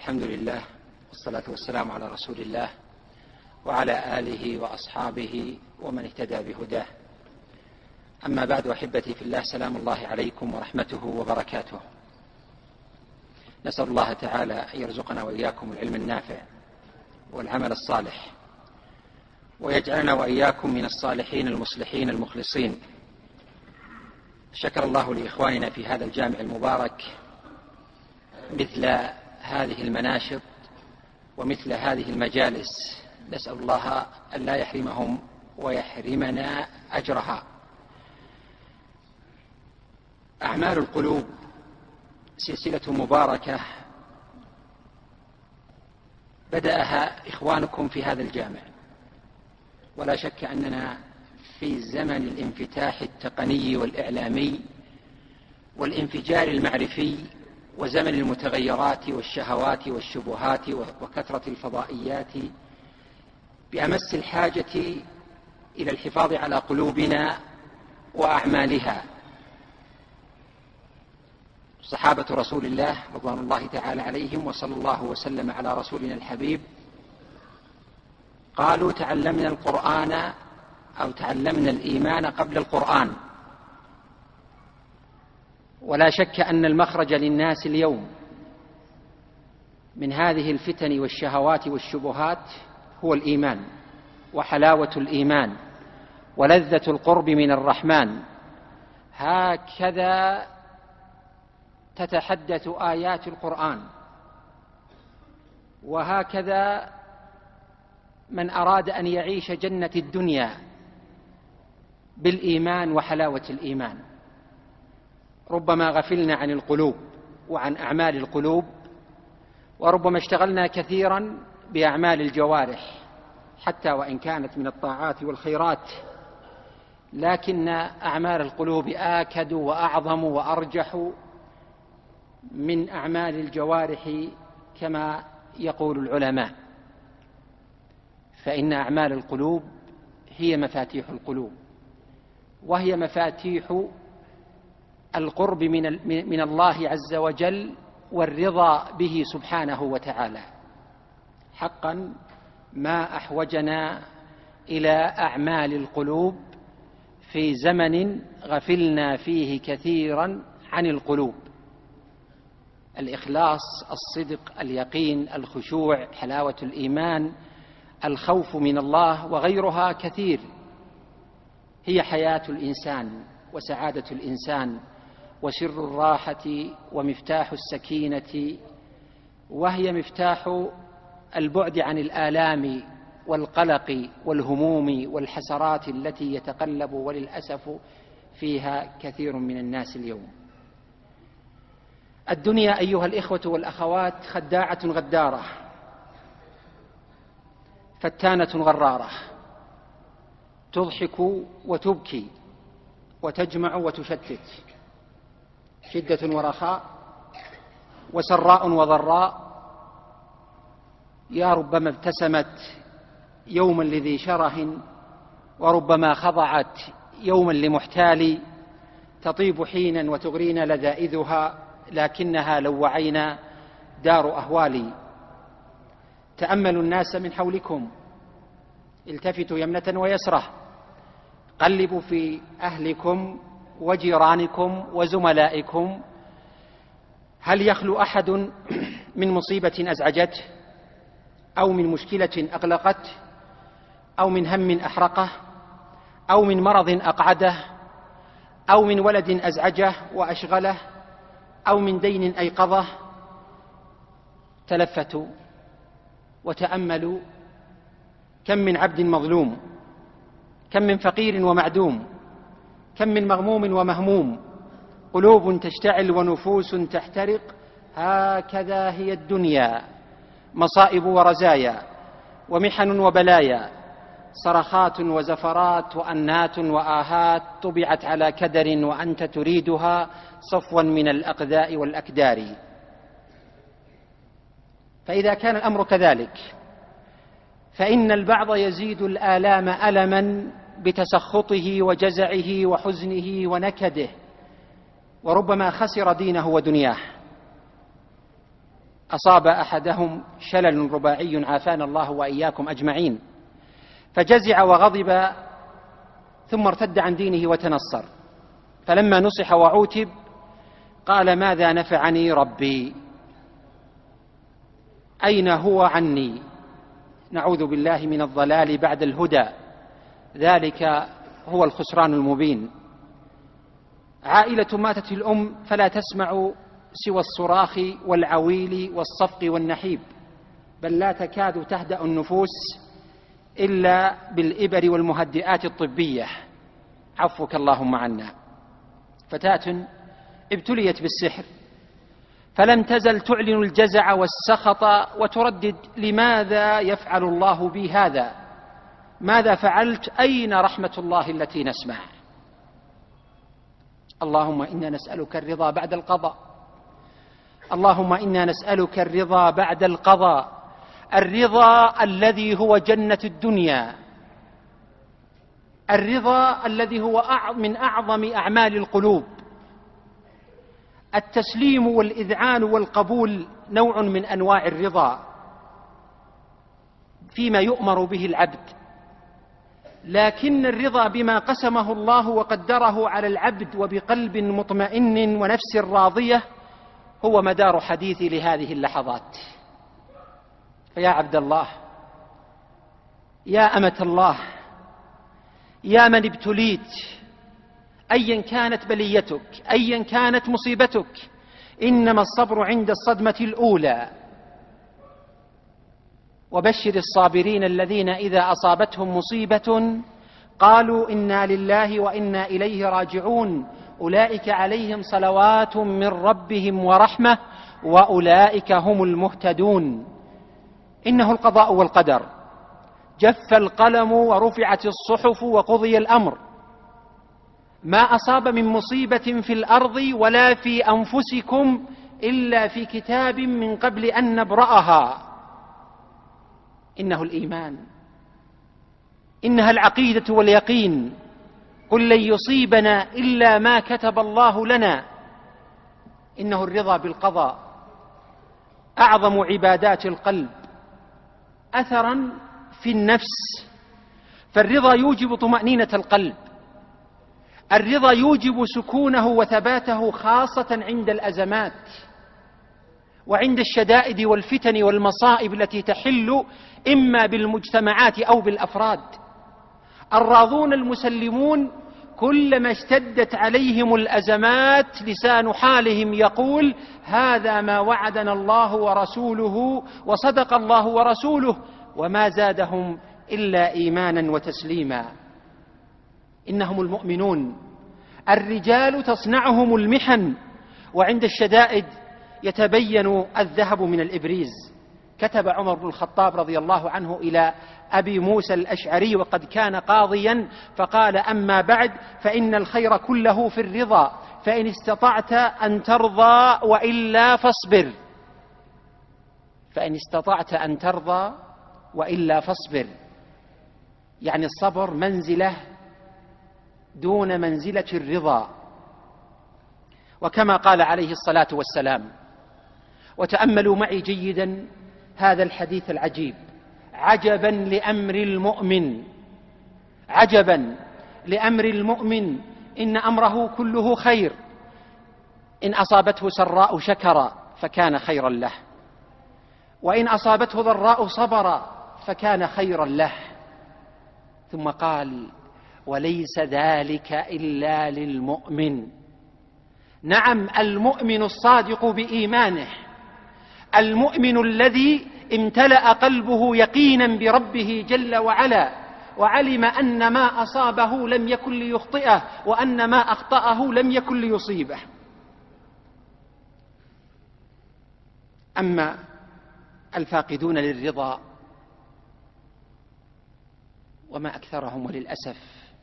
الحمد لله والصلاة والسلام على رسول الله وعلى آله وأصحابه ومن اهتدى بهداه. أما بعد، أحبتي في الله، سلام الله عليكم ورحمته وبركاته. نسأل الله تعالى أن يرزقنا وإياكم العلم النافع والعمل الصالح، ويجعلنا وإياكم من الصالحين المصلحين المخلصين. شكر الله لإخواننا في هذا الجامع المبارك مثل هذه المناشط ومثل هذه المجالس، نسأل الله أن لا يحرمهم ويحرمنا أجرها. أعمال القلوب سلسلة مباركة بدأها إخوانكم في هذا الجامع، ولا شك أننا في زمن الانفتاح التقني والإعلامي والانفجار المعرفي، وزمن المتغيرات والشهوات والشبهات وكثرة الفضائيات، بأمس الحاجة إلى الحفاظ على قلوبنا وأعمالها. صحابة رسول الله رضوان الله تعالى عليهم وصلى الله وسلم على رسولنا الحبيب قالوا: تعلمنا القرآن أو تعلمنا الإيمان قبل القرآن. ولا شك أن المخرج للناس اليوم من هذه الفتن والشهوات والشبهات هو الإيمان، وحلاوة الإيمان ولذة القرب من الرحمن. هكذا تتحدث آيات القرآن، وهكذا من أراد أن يعيش جنة الدنيا بالإيمان وحلاوة الإيمان. ربما غفلنا عن القلوب وعن أعمال القلوب، وربما اشتغلنا كثيرا بأعمال الجوارح حتى وإن كانت من الطاعات والخيرات، لكن أعمال القلوب آكد وأعظم وأرجح من أعمال الجوارح كما يقول العلماء. فإن أعمال القلوب هي مفاتيح القلوب، وهي مفاتيح القرب من الله عز وجل والرضا به سبحانه وتعالى. حقا ما أحوجنا إلى أعمال القلوب في زمن غفلنا فيه كثيرا عن القلوب. الإخلاص، الصدق، اليقين، الخشوع، حلاوة الإيمان، الخوف من الله وغيرها كثير، هي حياة الإنسان وسعادة الإنسان وسر الراحة ومفتاح السكينة، وهي مفتاح البعد عن الآلام والقلق والهموم والحسرات التي يتقلب وللأسف فيها كثير من الناس اليوم. الدنيا أيها الإخوة والأخوات خداعة غدارة، فتانة غرارة، تضحك وتبكي وتجمع وتشتت، شدة ورخاء وسراء وضراء. يا ربما ابتسمت يوما لذي شره، وربما خضعت يوما لمحتال، تطيب حينا وتغرينا لذائذها، لكنها لو وعينا دار أهوالي. تأملوا الناس من حولكم، التفتوا يمنة ويسرة، قلبوا في أهلكم وجيرانكم وزملائكم، هل يخلو أحد من مصيبة أزعجته، أو من مشكلة أقلقته، أو من هم أحرقه، أو من مرض أقعده، أو من ولد أزعجه وأشغله، أو من دين أيقظه؟ تلفتوا وتأملوا، كم من عبد مظلوم، كم من فقير ومعدوم، كم من مغموم ومهموم، قلوب تشتعل ونفوس تحترق. هكذا هي الدنيا، مصائب ورزايا ومحن وبلايا، صرخات وزفرات وأنات وآهات، طبعت على كدر وأنت تريدها صفوا من الأقذاء والأكدار. فإذا كان الأمر كذلك، فإن البعض يزيد الآلام ألما بتسخطه وجزعه وحزنه ونكده، وربما خسر دينه ودنياه. أصاب أحدهم شلل رباعي عافانا الله وإياكم أجمعين، فجزع وغضب ثم ارتد عن دينه وتنصر، فلما نصح وعوتب قال: ماذا نفعني ربي؟ أين هو عني؟ نعوذ بالله من الضلال بعد الهدى، ذلك هو الخسران المبين. عائلة ماتت الأم فلا تسمع سوى الصراخ والعويل والصفق والنحيب، بل لا تكاد تهدأ النفوس إلا بالإبر والمهدئات الطبية، عفوك اللهم عنا. فتاة ابتليت بالسحر فلم تزل تعلن الجزع والسخط وتردد: لماذا يفعل الله بي هذا؟ ماذا فعلت؟ أين رحمة الله التي نسمع؟ اللهم إنا نسألك الرضا بعد القضاء، اللهم إنا نسألك الرضا بعد القضاء، الرضا الذي هو جنة الدنيا، الرضا الذي هو من أعظم أعمال القلوب. التسليم والإذعان والقبول نوع من أنواع الرضا فيما يؤمر به العبد، لكن الرضا بما قسمه الله وقدره على العبد وبقلب مطمئن ونفس راضية هو مدار حديثي لهذه اللحظات. فيا عبد الله، يا أمة الله، يا من ابتليت، أيا كانت بليتك، أيا كانت مصيبتك، إنما الصبر عند الصدمة الأولى. وبشر الصابرين الذين إذا أصابتهم مصيبة قالوا: إنا لله وإنا إليه راجعون، أولئك عليهم صلوات من ربهم ورحمة وأولئك هم المهتدون. إنه القضاء والقدر، جف القلم ورفعت الصحف وقضي الأمر. ما أصاب من مصيبة في الأرض ولا في أنفسكم إلا في كتاب من قبل أن نبرأها. إنه الإيمان، إنها العقيدة واليقين. قل لن يصيبنا إلا ما كتب الله لنا. إنه الرضا بالقضاء، أعظم عبادات القلب أثرا في النفس، فالرضا يوجب طمأنينة القلب، الرضا يوجب سكونه وثباته خاصة عند الأزمات وعند الشدائد والفتن والمصائب التي تحل إما بالمجتمعات أو بالأفراد. الراضون المسلمون كلما اشتدت عليهم الأزمات لسان حالهم يقول: هذا ما وعدنا الله ورسوله وصدق الله ورسوله، وما زادهم إلا إيمانا وتسليما. إنهم المؤمنون، الرجال تصنعهم المحن، وعند الشدائد يتبين الذهب من الإبريز. كتب عمر بن الخطاب رضي الله عنه إلى أبي موسى الأشعري وقد كان قاضيا فقال: أما بعد، فإن الخير كله في الرضا، فإن استطعت أن ترضى وإلا فاصبر. فإن استطعت أن ترضى وإلا فاصبر، يعني الصبر منزلة دون منزلة الرضا. وكما قال عليه الصلاة والسلام، وتأملوا معي جيدا هذا الحديث العجيب: عجبا لأمر المؤمن، عجبا لأمر المؤمن، إن أمره كله خير، إن أصابته سراء شكر فكان خيرا له، وإن أصابته ضراء صبر فكان خيرا له. ثم قال: وليس ذلك إلا للمؤمن. نعم، المؤمن الصادق بإيمانه، المؤمن الذي امتلأ قلبه يقينا بربه جل وعلا، وعلم أن ما أصابه لم يكن ليخطئه، وأن ما أخطأه لم يكن ليصيبه. أما الفاقدون للرضا وما أكثرهم، وللأسف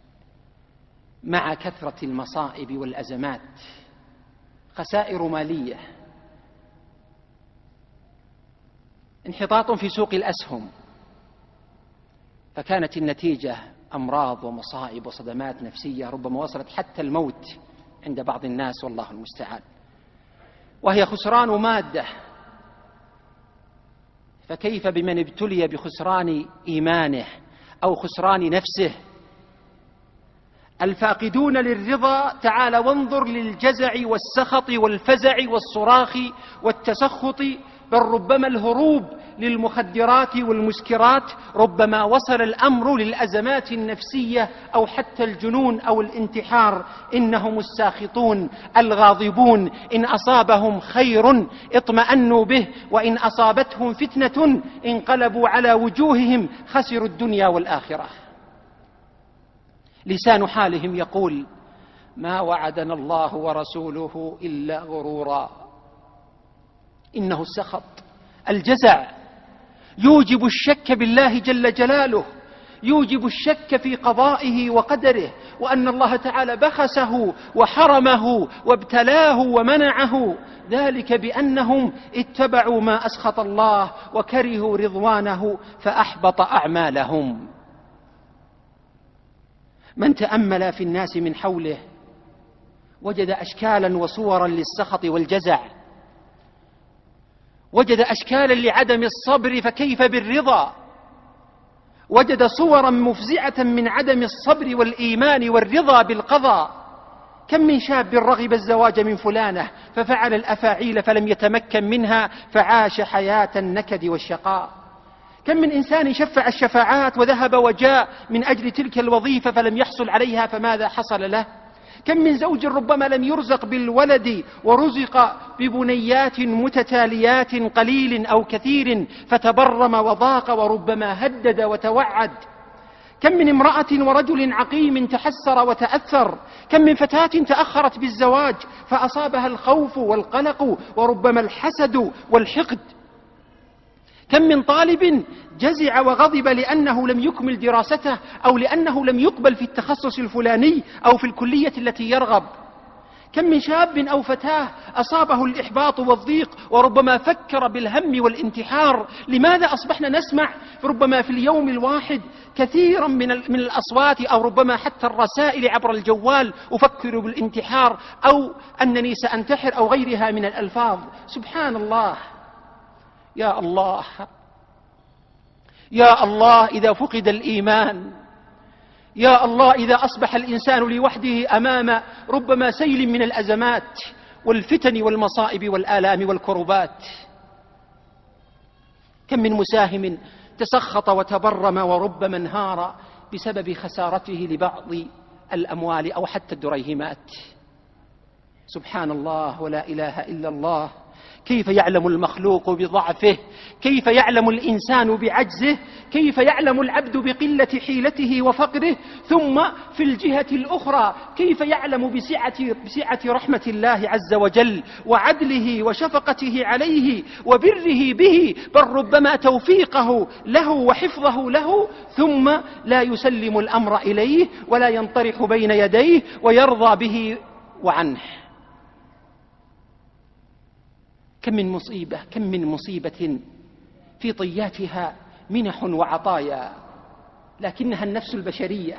مع كثرة المصائب والأزمات خسائر مالية، انحطاط في سوق الأسهم، فكانت النتيجة أمراض ومصائب وصدمات نفسية ربما وصلت حتى الموت عند بعض الناس، والله المستعان. وهي خسران مادة فكيف بمن ابتلي بخسران إيمانه أو خسران نفسه؟ الفاقدون للرضا تعال وانظر للجزع والسخط والفزع والصراخ والتسخط، بل ربما الهروب للمخدرات والمسكرات، ربما وصل الأمر للأزمات النفسية أو حتى الجنون أو الانتحار. إنهم الساخطون الغاضبون، إن أصابهم خير اطمأنوا به، وإن أصابتهم فتنة انقلبوا على وجوههم خسروا الدنيا والآخرة. لسان حالهم يقول: ما وعدنا الله ورسوله إلا غرورا. إنه السخط، الجزع يوجب الشك بالله جل جلاله، يوجب الشك في قضائه وقدره، وأن الله تعالى بخسه وحرمه وابتلاه ومنعه، ذلك بأنهم اتبعوا ما أسخط الله وكرهوا رضوانه فأحبط أعمالهم. من تأمل في الناس من حوله وجد أشكالا وصورا للسخط والجزع، وجد أشكالا لعدم الصبر، فكيف بالرضا؟ وجد صورا مفزعة من عدم الصبر والإيمان والرضا بالقضاء. كم من شاب رغب الزواج من فلانة ففعل الأفاعيل فلم يتمكن منها فعاش حياة النكد والشقاء. كم من إنسان شفع الشفاعات وذهب وجاء من أجل تلك الوظيفة فلم يحصل عليها، فماذا حصل له؟ كم من زوج ربما لم يرزق بالولد ورزق ببنيات متتاليات قليل أو كثير فتبرم وضاق وربما هدد وتوعد. كم من امرأة ورجل عقيم تحسر وتأثر. كم من فتاة تأخرت بالزواج فأصابها الخوف والقلق وربما الحسد والحقد. كم من طالب جزع وغضب لأنه لم يكمل دراسته أو لأنه لم يقبل في التخصص الفلاني أو في الكلية التي يرغب. كم من شاب أو فتاة أصابه الإحباط والضيق وربما فكر بالهم والانتحار. لماذا أصبحنا نسمع ربما في اليوم الواحد كثيرا من الأصوات أو ربما حتى الرسائل عبر الجوال: أفكر بالانتحار أو أنني سأنتحر أو غيرها من الألفاظ؟ سبحان الله. يا الله يا الله، إذا فقد الإيمان، يا الله إذا أصبح الإنسان لوحده أمام ربما سيل من الأزمات والفتن والمصائب والآلام والكربات. كم من مساهم تسخط وتبرم وربما انهار بسبب خسارته لبعض الأموال أو حتى الدريهمات. سبحان الله ولا إله إلا الله. كيف يعلم المخلوق بضعفه؟ كيف يعلم الإنسان بعجزه؟ كيف يعلم العبد بقلة حيلته وفقره؟ ثم في الجهة الأخرى كيف يعلم بسعة رحمة الله عز وجل وعدله وشفقته عليه وبره به، بل ربما توفيقه له وحفظه له، ثم لا يسلم الأمر إليه ولا ينطرح بين يديه ويرضى به وعنه. كم من مصيبة في طياتها منح وعطايا، لكنها النفس البشرية.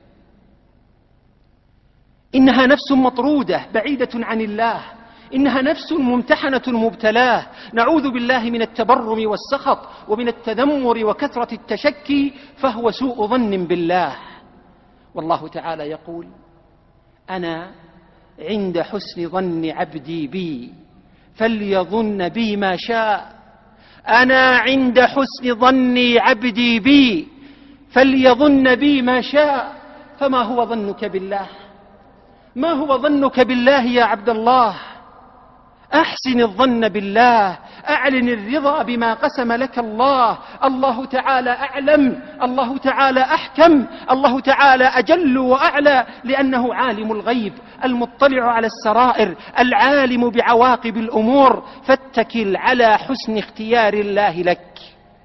إنها نفس مطرودة بعيدة عن الله، إنها نفس ممتحنة مبتلاه. نعوذ بالله من التبرم والسخط ومن التذمر وكثرة التشكي، فهو سوء ظن بالله. والله تعالى يقول: أنا عند حسن ظن عبدي بي فليظن بي ما شاء. أنا عند حسن ظن عبدي بي فليظن بي ما شاء. فما هو ظنك بالله؟ ما هو ظنك بالله يا عبد الله؟ أحسن الظن بالله، أعلن الرضا بما قسم لك الله. الله تعالى أعلم، الله تعالى أحكم، الله تعالى أجل وأعلى، لأنه عالم الغيب المطلع على السرائر العالم بعواقب الأمور. فاتكل على حسن اختيار الله لك.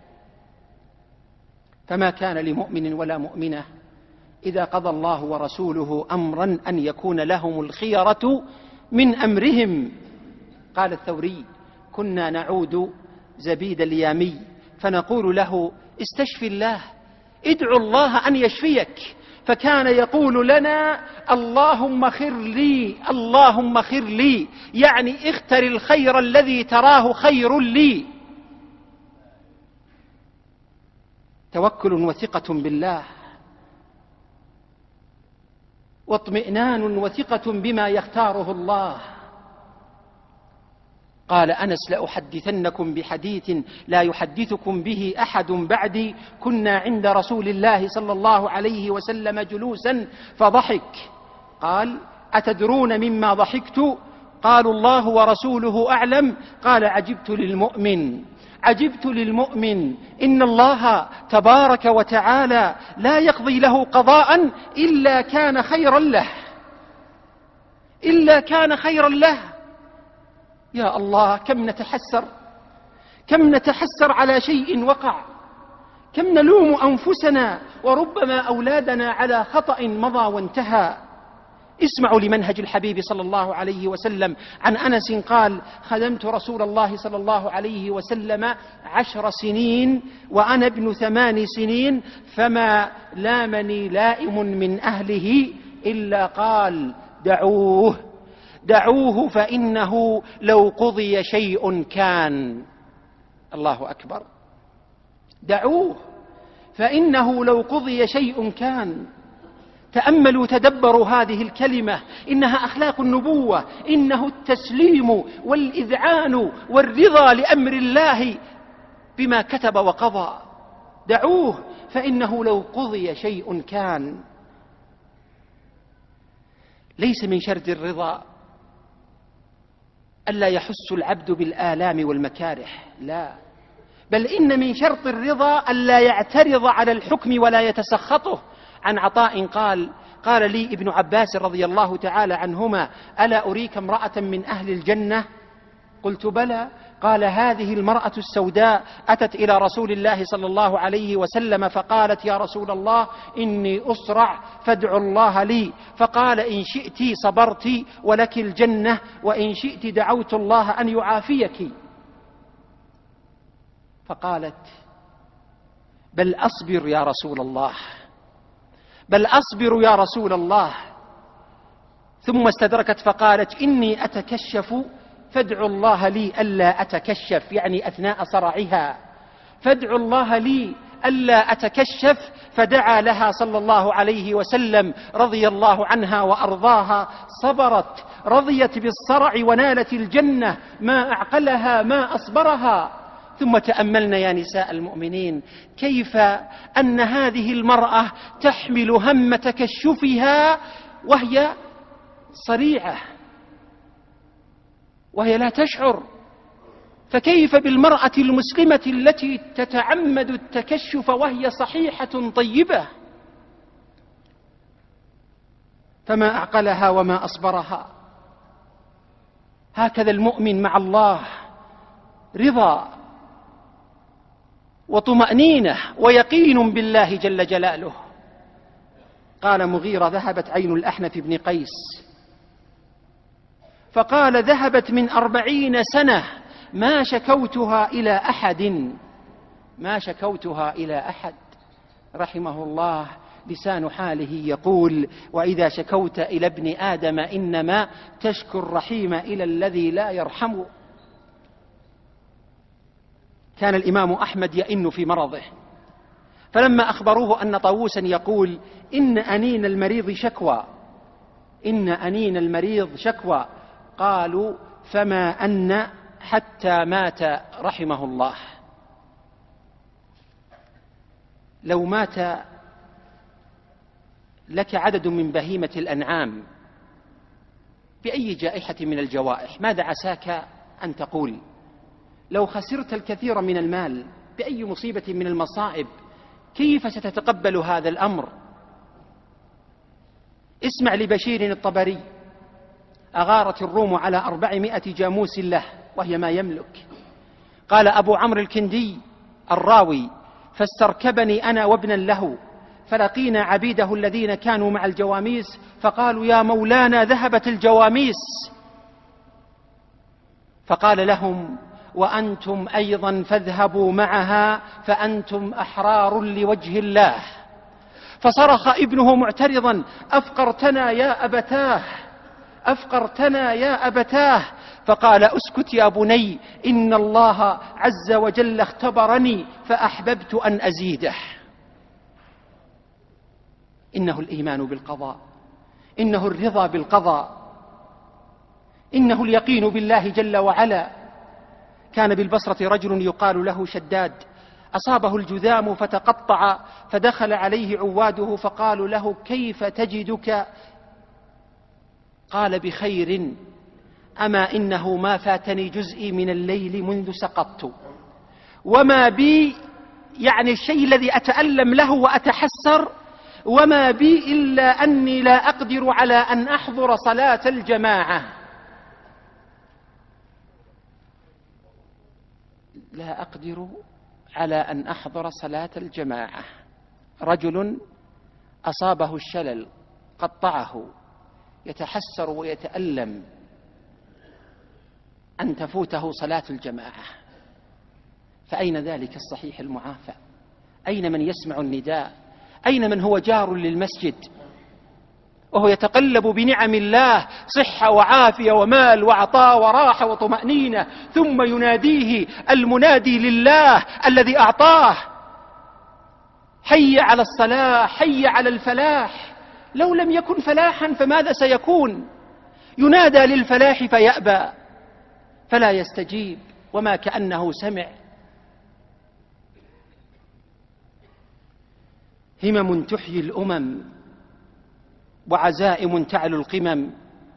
فما كان لمؤمن ولا مؤمنة إذا قضى الله ورسوله أمرا أن يكون لهم الخيرة من أمرهم. قال الثوري: كنا نعود زبيد اليامي فنقول له: استشفي الله، ادعو الله أن يشفيك، فكان يقول لنا: اللهم خر لي، اللهم خر لي، يعني اختر الخير الذي تراه خير لي. توكل وثقة بالله، واطمئنان وثقة بما يختاره الله. قال أنس: لأحدثنكم بحديث لا يحدثكم به أحد بعدي، كنا عند رسول الله صلى الله عليه وسلم جلوسا فضحك، قال: أتدرون مما ضحكت؟ قالوا: الله ورسوله أعلم. قال: عجبت للمؤمن إن الله تبارك وتعالى لا يقضي له قضاء إلا كان خيرا له. يا الله، كم نتحسر على شيء وقع، كم نلوم أنفسنا وربما أولادنا على خطأ مضى وانتهى. اسمعوا لمنهج الحبيب صلى الله عليه وسلم. عن أنس قال: خدمت رسول الله صلى الله عليه وسلم 10 سنين وأنا ابن 8 سنين، فما لامني لائم من أهله إلا قال: دعوه فإنه لو قضي شيء كان. الله أكبر. دعوه فإنه لو قضي شيء كان. تأملوا، تدبروا هذه الكلمة، إنها أخلاق النبوة، إنه التسليم والإذعان والرضا لأمر الله بما كتب وقضى. دعوه فإنه لو قضي شيء كان. ليس من شرط الرضا ألا يحس العبد بالآلام والمكاره، لا، بل إن من شرط الرضا ألا يعترض على الحكم ولا يتسخطه. عن عطاء قال لي ابن عباس رضي الله تعالى عنهما: ألا أريك امرأة من أهل الجنة؟ قلت: بلى. قال: هذه المرأة السوداء أتت إلى رسول الله صلى الله عليه وسلم فقالت: يا رسول الله، إني أسرع فادعوا الله لي. فقال: إن شئت صبرت ولك الجنة، وإن شئت دعوت الله أن يعافيك. فقالت: بل أصبر يا رسول الله. ثم استدركت فقالت: إني أتكشف فادعوا الله لي ألا أتكشف، يعني أثناء صرعها، فادعوا الله لي ألا أتكشف. فدعا لها صلى الله عليه وسلم رضي الله عنها وأرضاها، صبرت، رضيت بالصرع ونالت الجنة. ما أعقلها، ما أصبرها. ثم تأملنا يا نساء المؤمنين كيف أن هذه المرأة تحمل هم تكشفها وهي صريعة، وهي لا تشعر، فكيف بالمرأة المسلمة التي تتعمد التكشف وهي صحيحة طيبة؟ فما أعقلها وما أصبرها. هكذا المؤمن مع الله، رضا وطمأنينة ويقين بالله جل جلاله. قال مغيرة: ذهبت عين الأحنف بن قيس، فقال: ذهبت من 40 سنة ما شكوتها إلى أحد. رحمه الله، لسان حاله يقول: وإذا شكوت إلى ابن آدم إنما تشكو الرحيم إلى الذي لا يرحم. كان الإمام أحمد يئن في مرضه، فلما أخبروه أن طاووسا يقول: إن أنين المريض شكوى، قالوا: فما أن حتى مات رحمه الله. لو مات لك عدد من بهيمة الأنعام بأي جائحة من الجوائح، ماذا عساك أن تقول؟ لو خسرت الكثير من المال بأي مصيبة من المصائب، كيف ستتقبل هذا الأمر؟ اسمع لبشير الطبري: أغارت الروم على 400 جاموس له وهي ما يملك. قال أبو عمرو الكندي الراوي: فاستركبني أنا وابنا له، فلقينا عبيده الذين كانوا مع الجواميس، فقالوا: يا مولانا، ذهبت الجواميس. فقال لهم: وأنتم أيضا فاذهبوا معها، فأنتم أحرار لوجه الله. فصرخ ابنه معترضا: أفقرتنا يا أبتاه. فقال: أسكت يا بني، إن الله عز وجل اختبرني فأحببت أن أزيده. إنه الإيمان بالقضاء، إنه الرضا بالقضاء، إنه اليقين بالله جل وعلا. كان بالبصرة رجل يقال له شداد، أصابه الجذام فتقطع، فدخل عليه عواده فقالوا له: كيف تجدك؟ قال: بخير، أما إنه ما فاتني جزئي من الليل منذ سقطت، وما بي، يعني الشيء الذي أتألم له وأتحسر، وما بي إلا أني لا أقدر على أن أحضر صلاة الجماعة. لا أقدر على أن أحضر صلاة الجماعة. رجل أصابه الشلل قطعه، يتحسر ويتألم أن تفوته صلاة الجماعة. فأين ذلك الصحيح المعافى؟ أين من يسمع النداء؟ أين من هو جار للمسجد وهو يتقلب بنعم الله، صحة وعافية ومال وعطاء وراحة وطمأنينة، ثم يناديه المنادي لله الذي أعطاه: حي على الصلاة، حي على الفلاح. لو لم يكن فلاحا فماذا سيكون؟ ينادى للفلاح فيأبى، فلا يستجيب، وما كأنه سمع. همم تحيي الأمم، وعزائم تعلو القمم.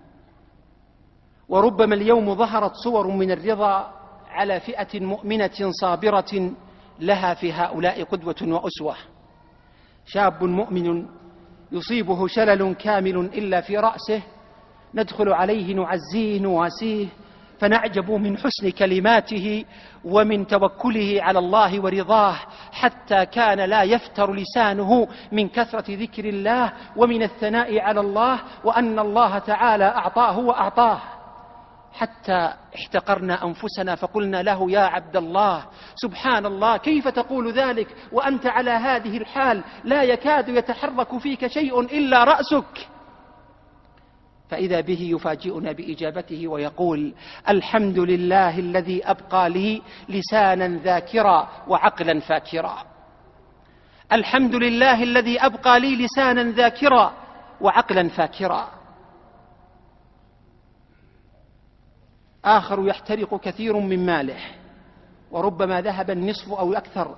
وربما اليوم ظهرت صور من الرضا على فئة مؤمنة صابرة لها في هؤلاء قدوة وأسوة. شاب مؤمن يصيبه شلل كامل إلا في رأسه، ندخل عليه نعزيه نواسيه، فنعجب من حسن كلماته ومن توكله على الله ورضاه، حتى كان لا يفتر لسانه من كثرة ذكر الله ومن الثناء على الله، وأن الله تعالى أعطاه وأعطاه، حتى احتقرنا أنفسنا فقلنا له: يا عبد الله، سبحان الله، كيف تقول ذلك وأنت على هذه الحال؟ لا يكاد يتحرك فيك شيء إلا رأسك. فإذا به يفاجئنا بإجابته ويقول: الحمد لله الذي أبقى لي لسانا ذاكرا وعقلا فاكرا. الحمد لله الذي أبقى لي لسانا ذاكرا وعقلا فاكرا. آخر يحترق كثير من ماله، وربما ذهب النصف أو أكثر،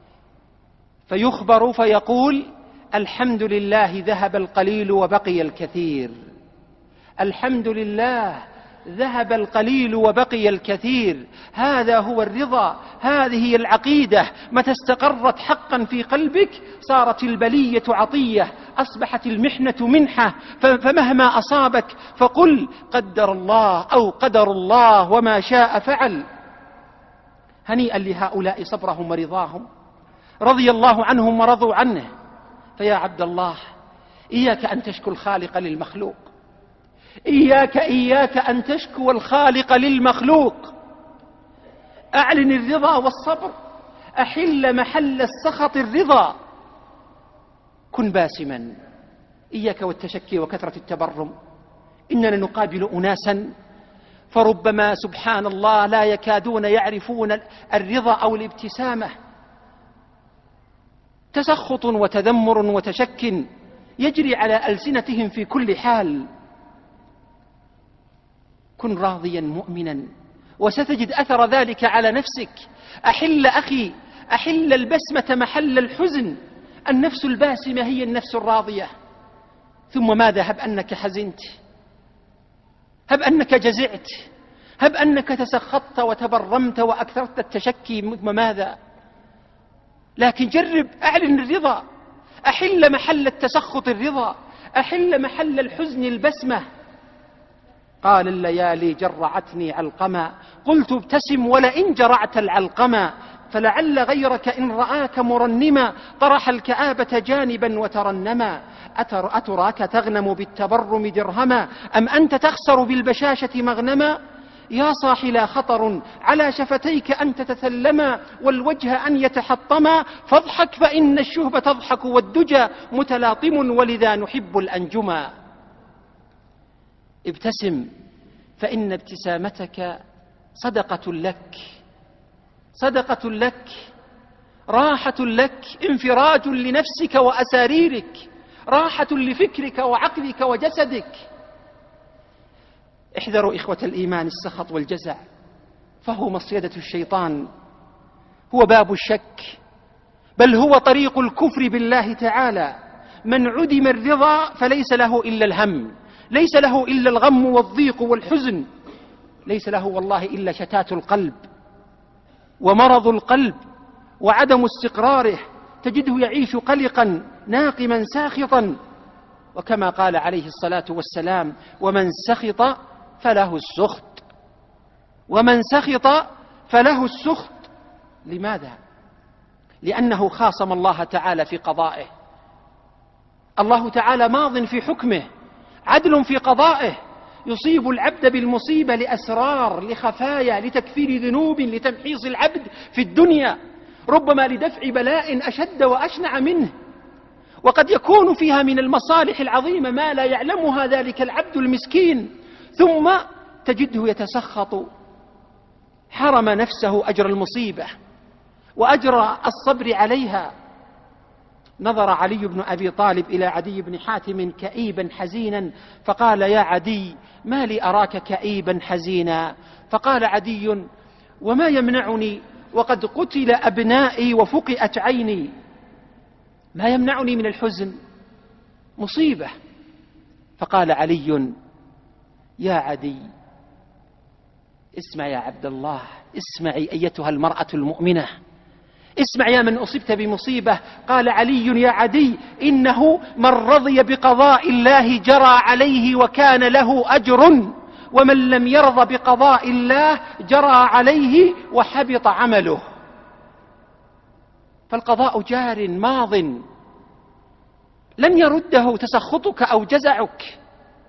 فيخبر فيقول: الحمد لله ذهب القليل وبقي الكثير. الحمد لله ذهب القليل وبقي الكثير. هذا هو الرضا، هذه هي العقيدة. متى استقرت حقا في قلبك صارت البلية عطية، أصبحت المحنة منحة، فمهما أصابك فقل: قدر الله أو قدر الله وما شاء فعل. هنيئا لهؤلاء صبرهم ورضاهم، رضي الله عنهم ورضوا عنه. فيا عبد الله، إياك أن تشكو الخالق للمخلوق، إياك أن تشكو الخالق للمخلوق. أعلن الرضا والصبر، أحل محل السخط الرضا. كن باسما، إياك والتشكي وكثرة التبرم. إننا نقابل أناسا فربما سبحان الله لا يكادون يعرفون الرضا أو الابتسامة. تسخط وتذمر وتشك يجري على ألسنتهم في كل حال. كن راضيا مؤمنا وستجد أثر ذلك على نفسك. أحل أخي، أحل البسمة محل الحزن. النفس الباسمة هي النفس الراضية. ثم ماذا؟ هب أنك حزنت، هب أنك جزعت، هب أنك تسخطت وتبرمت وأكثرت التشكي، ماذا؟ لكن جرب، أعلن الرضا، أحل محل التسخط الرضا، أحل محل الحزن البسمة. قال: الليالي جرعتني علقما، قلت ابتسم ولئن جرعت العلقما، فلعل غيرك إن رآك مرنما طرح الكآبة جانبا وترنما. أتراك تغنم بالتبرم درهما، أم أنت تخسر بالبشاشة مغنما؟ يا صاح لا خطر على شفتيك أن تتثلما، والوجه أن يتحطما، فاضحك فإن الشهب تضحك والدجى متلاطم، ولذا نحب الأنجما. ابتسم، فإن ابتسامتك صدقة لك، صدقة لك، راحة لك، انفراج لنفسك وأساريرك، راحة لفكرك وعقلك وجسدك. احذروا إخوة الإيمان السخط والجزع، فهو مصيدة الشيطان، هو باب الشك، بل هو طريق الكفر بالله تعالى. من عدم الرضا فليس له إلا الهم، ليس له إلا الغم والضيق والحزن، ليس له والله إلا شتات القلب ومرض القلب وعدم استقراره، تجده يعيش قلقا ناقما ساخطا. وكما قال عليه الصلاة والسلام: ومن سخط فله السخط، ومن سخط فله السخط. لماذا؟ لأنه خاصم الله تعالى في قضائه. الله تعالى ماض في حكمه، عدل في قضائه، يصيب العبد بالمصيبة لأسرار، لخفايا، لتكفير ذنوب، لتمحيص العبد في الدنيا، ربما لدفع بلاء أشد وأشنع منه، وقد يكون فيها من المصالح العظيمة ما لا يعلمها ذلك العبد المسكين، ثم تجده يتسخط، حرم نفسه أجر المصيبة وأجر الصبر عليها. نظر علي بن أبي طالب إلى عدي بن حاتم كئيبا حزينا، فقال: يا عدي، ما لي أراك كئيبا حزينا؟ فقال عدي: وما يمنعني وقد قتل أبنائي وفقئت عيني؟ ما يمنعني من الحزن؟ مصيبة. فقال علي: يا عدي، اسمع يا عبد الله، اسمعي أيتها المرأة المؤمنة، اسمع يا من أصبت بمصيبة. قال علي: يا عدي، إنه من رضي بقضاء الله جرى عليه وكان له أجر، ومن لم يرضى بقضاء الله جرى عليه وحبط عمله. فالقضاء جار ماض لن يرده تسخطك أو جزعك،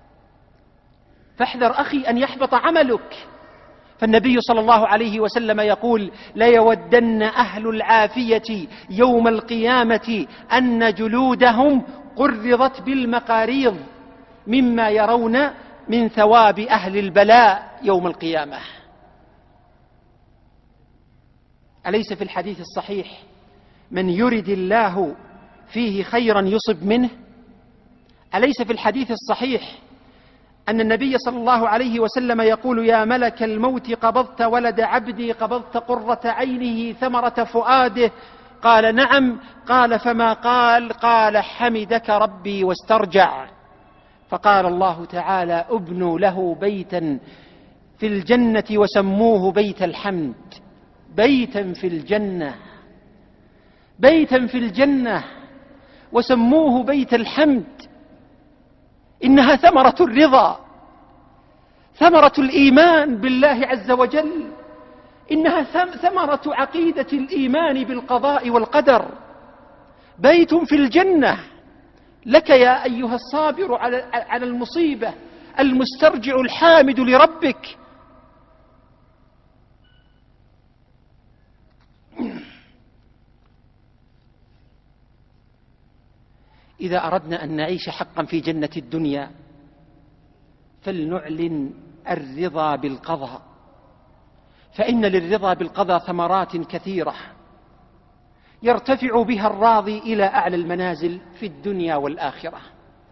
فاحذر أخي أن يحبط عملك. فالنبي صلى الله عليه وسلم يقول: ليودن أهل العافية يوم القيامة أن جلودهم قرضت بالمقاريض مما يرون من ثواب أهل البلاء يوم القيامة. أليس في الحديث الصحيح: من يرد الله فيه خيرا يصب منه؟ أليس في الحديث الصحيح أن النبي صلى الله عليه وسلم يقول: يا ملك الموت، قبضت ولد عبدي، قبضت قرة عينه، ثمرة فؤاده؟ قال: نعم. قال: فما قال؟ قال: حمدك ربي واسترجع. فقال الله تعالى: ابنوا له بيتا في الجنة وسموه بيت الحمد. بيتا في الجنة، بيتا في الجنة وسموه بيت الحمد. إنها ثمرة الرضا، ثمرة الإيمان بالله عز وجل، إنها ثمرة عقيدة الإيمان بالقضاء والقدر. بيت في الجنة لك يا أيها الصابر على المصيبة، المسترجع الحامد لربك. إذا أردنا أن نعيش حقا في جنة الدنيا فلنعلن الرضا بالقضاء، فإن للرضا بالقضاء ثمرات كثيرة يرتفع بها الراضي إلى أعلى المنازل في الدنيا والآخرة.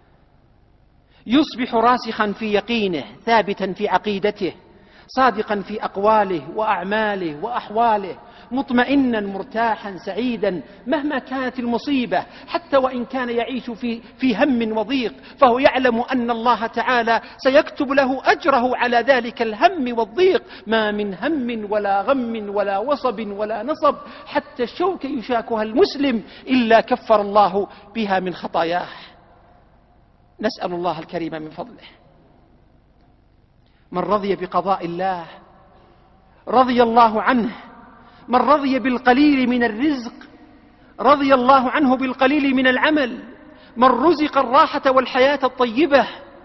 يصبح راسخا في يقينه، ثابتا في عقيدته، صادقا في أقواله وأعماله وأحواله، مطمئنا مرتاحا سعيدا مهما كانت المصيبة، حتى وإن كان يعيش في هم وضيق، فهو يعلم أن الله تعالى سيكتب له أجره على ذلك الهم والضيق. ما من هم ولا غم ولا وصب ولا نصب حتى الشوك يشاكها المسلم إلا كفر الله بها من خطاياه. نسأل الله الكريم من فضله. من رضي بقضاء الله رضي الله عنه، من رضي بالقليل من الرزق رضي الله عنه بالقليل من العمل، من رزق الراحة والحياة الطيبة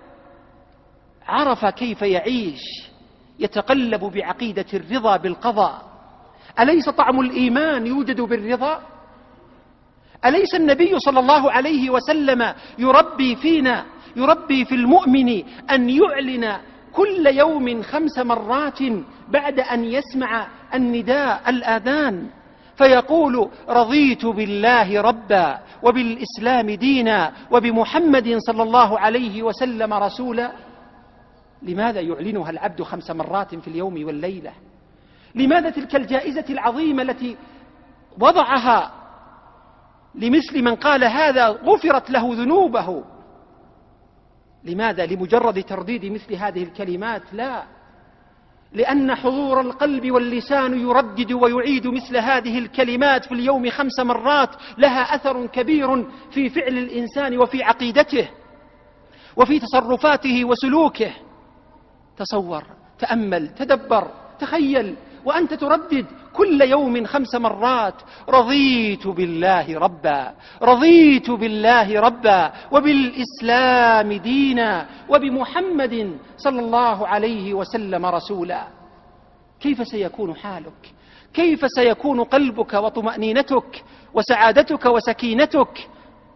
عرف كيف يعيش، يتقلب بعقيدة الرضا بالقضاء. أليس طعم الإيمان يوجد بالرضا؟ أليس النبي صلى الله عليه وسلم يربي في المؤمن أن يعلن كل يوم 5 مرات بعد أن يسمع النداء الآذان: فيقول رضيت بالله ربا وبالإسلام دينا وبمحمد صلى الله عليه وسلم رسولا؟ لماذا يعلنها العبد 5 مرات في اليوم والليلة؟ لماذا تلك الجائزة العظيمة التي وضعها لمثل من قال هذا غفرت له ذنوبه؟ لماذا؟ لمجرد ترديد مثل هذه الكلمات؟ لا، لأن حضور القلب واللسان يردد ويعيد مثل هذه الكلمات في اليوم 5 مرات لها أثر كبير في فعل الإنسان وفي عقيدته وفي تصرفاته وسلوكه. تصور، تأمل، تدبر، تخيل وأنت تردد كل يوم 5 مرات رضيت بالله ربا، رضيت بالله ربا وبالإسلام دينا وبمحمد صلى الله عليه وسلم رسولا. كيف سيكون حالك؟ كيف سيكون قلبك وطمأنينتك وسعادتك وسكينتك؟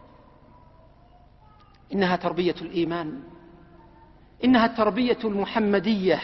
إنها تربية الإيمان، إنها التربية المحمدية.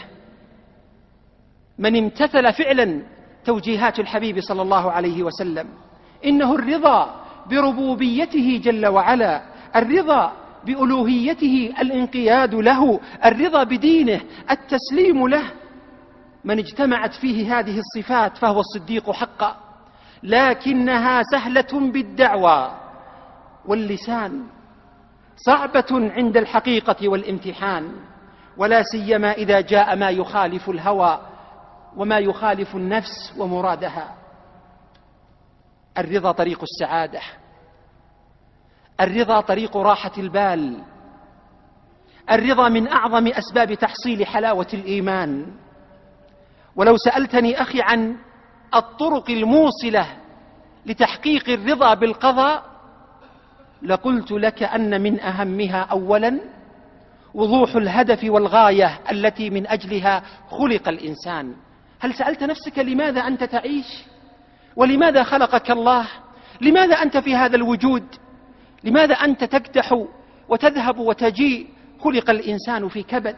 من امتثل فعلا توجيهات الحبيب صلى الله عليه وسلم إنه الرضا بربوبيته جل وعلا، الرضا بألوهيته، الانقياد له، الرضا بدينه، التسليم له. من اجتمعت فيه هذه الصفات فهو الصديق حقا، لكنها سهلة بالدعوى واللسان، صعبة عند الحقيقة والامتحان، ولا سيما إذا جاء ما يخالف الهوى وما يخالف النفس ومرادها. الرضا طريق السعادة، الرضا طريق راحة البال، الرضا من أعظم أسباب تحصيل حلاوة الإيمان. ولو سألتني أخي عن الطرق الموصلة لتحقيق الرضا بالقضاء لقلت لك أن من أهمها أولا وضوح الهدف والغاية التي من أجلها خلق الإنسان. هل سألت نفسك لماذا أنت تعيش؟ ولماذا خلقك الله؟ لماذا أنت في هذا الوجود؟ لماذا أنت تكدح وتذهب وتجيء؟ خلق الإنسان في كبد.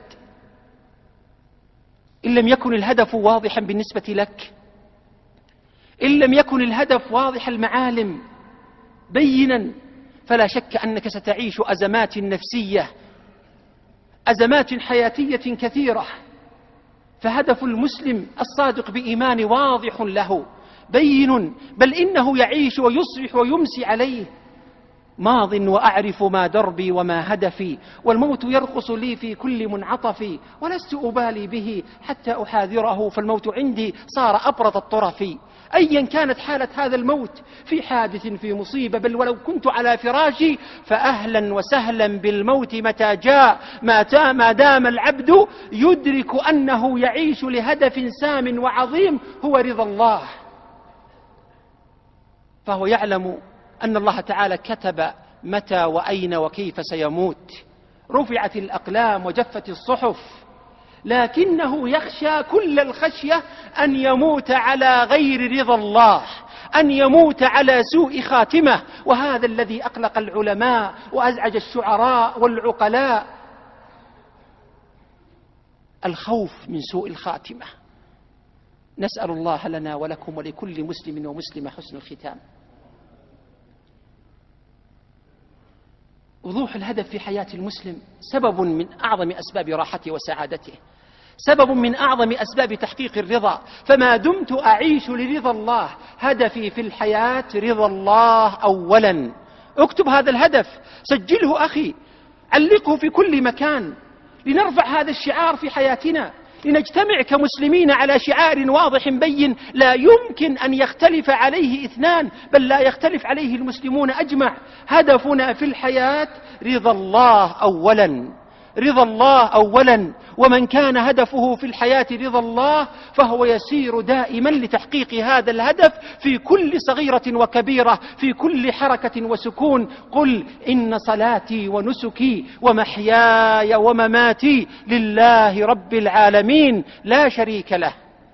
إن لم يكن الهدف واضحا بالنسبة لك، إن لم يكن الهدف واضح المعالم بينا، فلا شك أنك ستعيش أزمات نفسية، أزمات حياتية كثيرة. فهدف المسلم الصادق بإيمان واضح له بين، بل إنه يعيش ويصبح ويمسي عليه. ماض وأعرف ما دربي وما هدفي، والموت يرقص لي في كل منعطف، ولست أبالي به حتى أحاذره، فالموت عندي صار أبرد الطرف. أيا كانت حالة هذا الموت، في حادث، في مصيبة، بل ولو كنت على فراشي، فأهلا وسهلا بالموت متى جاء، ما دام العبد يدرك أنه يعيش لهدف سام وعظيم هو رضا الله. فهو يعلم أن الله تعالى كتب متى وأين وكيف سيموت، رفعت الأقلام وجفت الصحف، لكنه يخشى كل الخشية أن يموت على غير رضا الله، أن يموت على سوء خاتمة. وهذا الذي أقلق العلماء وأزعج الشعراء والعقلاء، الخوف من سوء الخاتمة. نسأل الله لنا ولكم ولكل مسلم ومسلمة حسن الختام. وضوح الهدف في حياة المسلم سبب من أعظم أسباب راحته وسعادته، سبب من أعظم أسباب تحقيق الرضا. فما دمت أعيش لرضا الله، هدفي في الحياة رضا الله أولا. اكتب هذا الهدف، سجله أخي، علقه في كل مكان، لنرفع هذا الشعار في حياتنا، لنجتمع كمسلمين على شعار واضح بين لا يمكن أن يختلف عليه اثنان، بل لا يختلف عليه المسلمون أجمع. هدفنا في الحياة رضا الله أولا، رضا الله أولا. ومن كان هدفه في الحياة رضا الله فهو يسير دائما لتحقيق هذا الهدف في كل صغيرة وكبيرة، في كل حركة وسكون. قل إن صلاتي ونسكي ومحياي ومماتي لله رب العالمين لا شريك له.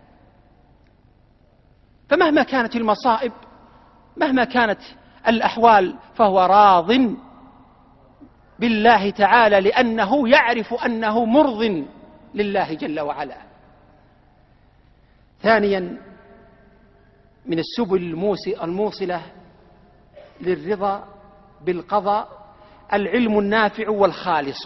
فمهما كانت المصائب، مهما كانت الأحوال، فهو راض بالله تعالى، لأنه يعرف أنه مرض لله جل وعلا. ثانيا، من السبل الموصلة للرضا بالقضاء العلم النافع والخالص،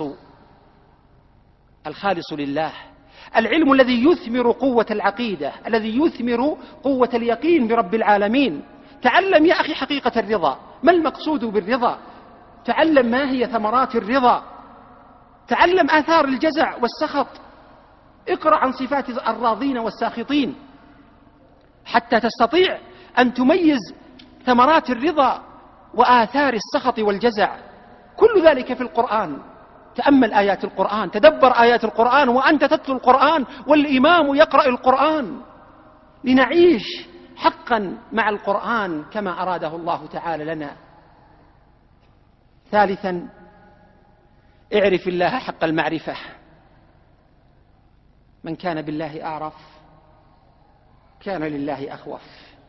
الخالص لله، العلم الذي يثمر قوة العقيدة، الذي يثمر قوة اليقين برب العالمين. تعلم يا أخي حقيقة الرضا، ما المقصود بالرضا؟ تعلم ما هي ثمرات الرضا، تعلم آثار الجزع والسخط، اقرأ عن صفات الراضين والساخطين حتى تستطيع أن تميز ثمرات الرضا وآثار السخط والجزع. كل ذلك في القرآن. تأمل آيات القرآن، تدبر آيات القرآن وأنت تتلو القرآن والإمام يقرأ القرآن، لنعيش حقا مع القرآن كما أراده الله تعالى لنا. ثالثا، اعرف الله حق المعرفة. من كان بالله أعرف كان لله أخوف.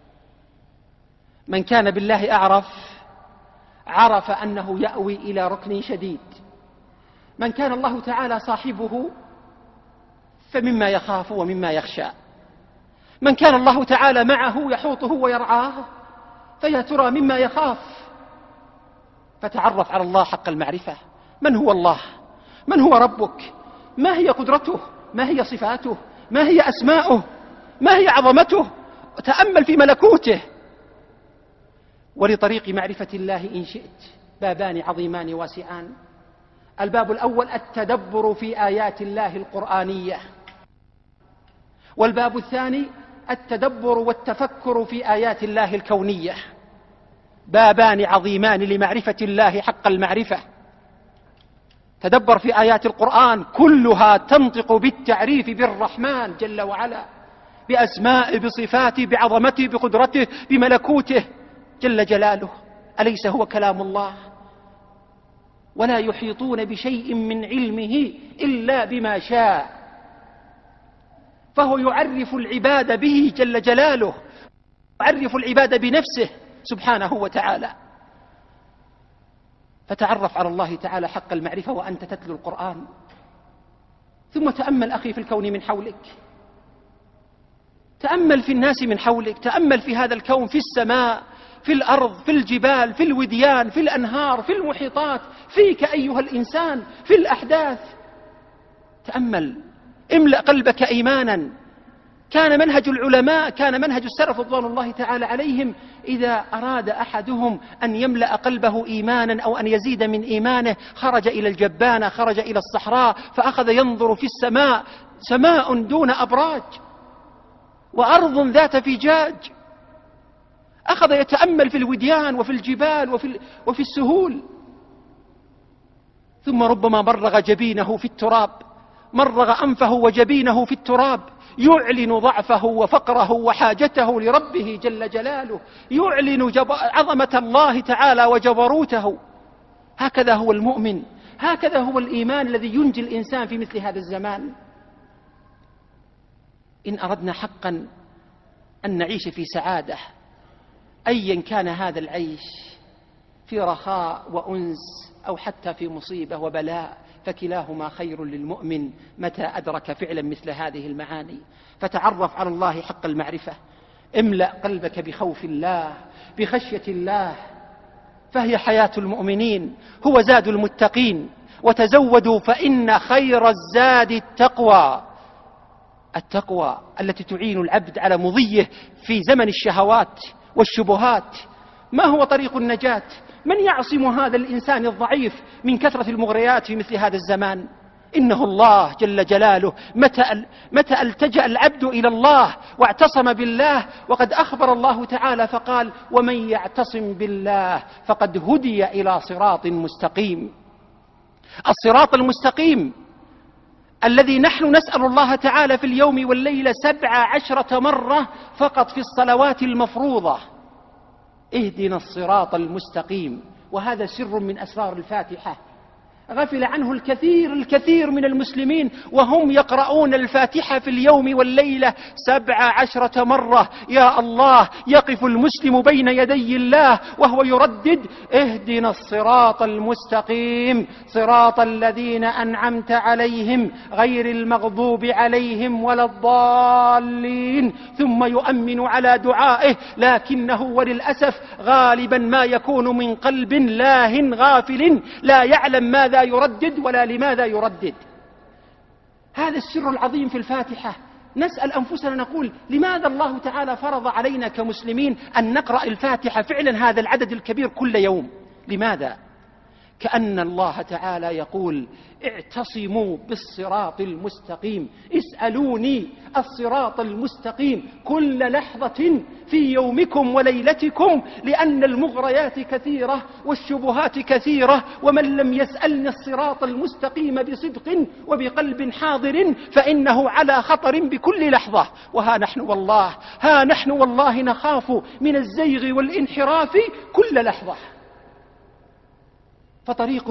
من كان بالله أعرف عرف أنه يأوي إلى ركن شديد. من كان الله تعالى صاحبه فمما يخاف ومما يخشى. من كان الله تعالى معه يحوطه ويرعاه فيا ترى مما يخاف. فتعرف على الله حق المعرفة. من هو الله؟ من هو ربك؟ ما هي قدرته؟ ما هي صفاته؟ ما هي أسماؤه؟ ما هي عظمته؟ تأمل في ملكوته. ولطريق معرفة الله إن شئت بابان عظيمان واسعان. الباب الأول التدبر في آيات الله القرآنية، والباب الثاني التدبر والتفكر في آيات الله الكونية. بابان عظيمان لمعرفة الله حق المعرفة. تدبر في آيات القرآن، كلها تنطق بالتعريف بالرحمن جل وعلا، بأسمائه، بصفاته، بعظمته، بقدرته، بملكوته جل جلاله. أليس هو كلام الله؟ ولا يحيطون بشيء من علمه إلا بما شاء. فهو يعرف العباد به جل جلاله، يعرف العباد بنفسه سبحانه وتعالى. فتعرف على الله تعالى حق المعرفة وأنت تتلو القرآن. ثم تأمل أخي في الكون من حولك، تأمل في الناس من حولك، تأمل في هذا الكون، في السماء، في الأرض، في الجبال، في الوديان، في الأنهار، في المحيطات، فيك أيها الإنسان، في الأحداث. تأمل، املأ قلبك إيمانا. كان منهج العلماء، كان منهج السلف رضوان الله تعالى عليهم، إذا أراد أحدهم أن يملأ قلبه إيمانا أو أن يزيد من إيمانه خرج إلى الجبانة، خرج إلى الصحراء، فأخذ ينظر في السماء، سماء دون أبراج وأرض ذات فجاج. أخذ يتأمل في الوديان وفي الجبال وفي السهول. ثم ربما مرغ جبينه في التراب، مرغ أنفه وجبينه في التراب، يعلن ضعفه وفقره وحاجته لربه جل جلاله، يعلن عظمة الله تعالى وجبروته. هكذا هو المؤمن، هكذا هو الإيمان الذي ينجي الإنسان في مثل هذا الزمان. إن أردنا حقا أن نعيش في سعادة، أيا كان هذا العيش، في رخاء وأنس أو حتى في مصيبة وبلاء، فكلاهما خير للمؤمن متى أدرك فعلا مثل هذه المعاني. فتعرف على الله حق المعرفة. املأ قلبك بخوف الله، بخشية الله، فهي حياة المؤمنين، هو زاد المتقين. وتزودوا فإن خير الزاد التقوى. التقوى التي تعين العبد على مضيه في زمن الشهوات والشبهات. ما هو طريق النجاة؟ من يعصم هذا الإنسان الضعيف من كثرة المغريات في مثل هذا الزمان؟ إنه الله جل جلاله. متى التجأ العبد إلى الله واعتصم بالله، وقد أخبر الله تعالى فقال: ومن يعتصم بالله فقد هدي إلى صراط مستقيم. الصراط المستقيم الذي نحن نسأل الله تعالى في اليوم والليلة 17 مرة فقط في الصلوات المفروضة: اهدنا الصراط المستقيم. وهذا سر من أسرار الفاتحة. غفل عنه الكثير من المسلمين، وهم يقرؤون الفاتحة في اليوم والليلة 17 مرة. يا الله، يقف المسلم بين يدي الله وهو يردد: اهدنا الصراط المستقيم صراط الذين أنعمت عليهم غير المغضوب عليهم ولا الضالين، ثم يؤمن على دعائه، لكنه وللأسف غالبا ما يكون من قلب لاه غافل لا يعلم ماذا يردد ولا لماذا يردد. هذا السر العظيم في الفاتحة. نسأل أنفسنا نقول: لماذا الله تعالى فرض علينا كمسلمين أن نقرأ الفاتحة فعلا هذا العدد الكبير كل يوم؟ لماذا؟ كأن الله تعالى يقول: اعتصموا بالصراط المستقيم، اسألوني الصراط المستقيم كل لحظة في يومكم وليلتكم، لأن المغريات كثيرة والشبهات كثيرة، ومن لم يسألني الصراط المستقيم بصدق وبقلب حاضر فإنه على خطر بكل لحظة. وها نحن والله نخاف من الزيغ والانحراف كل لحظة. فطريق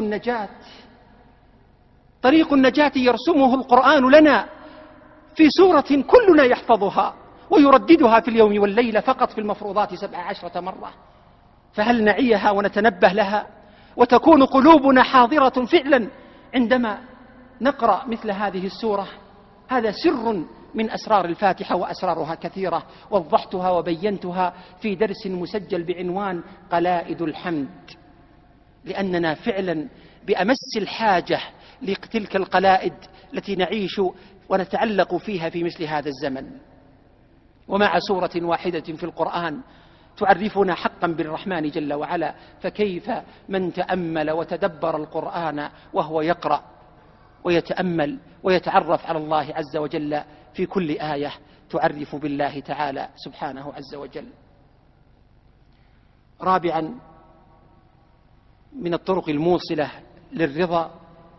النجاة يرسمه القرآن لنا في سورة كلنا يحفظها ويرددها في اليوم والليلة فقط في المفروضات 17 مرة. فهل نعيها ونتنبه لها وتكون قلوبنا حاضرة فعلا عندما نقرأ مثل هذه السورة؟ هذا سر من أسرار الفاتحة، وأسرارها كثيرة وضحتها وبينتها في درس مسجل بعنوان قلائد الحمد، لأننا فعلا بأمس الحاجة لتلك القلائد التي نعيش ونتعلق فيها في مثل هذا الزمن. ومع سورة واحدة في القرآن تعرفنا حقا بالرحمن جل وعلا، فكيف من تأمل وتدبر القرآن وهو يقرأ ويتأمل ويتعرف على الله عز وجل في كل آية تعرف بالله تعالى سبحانه عز وجل. رابعا من الطرق الموصلة للرضا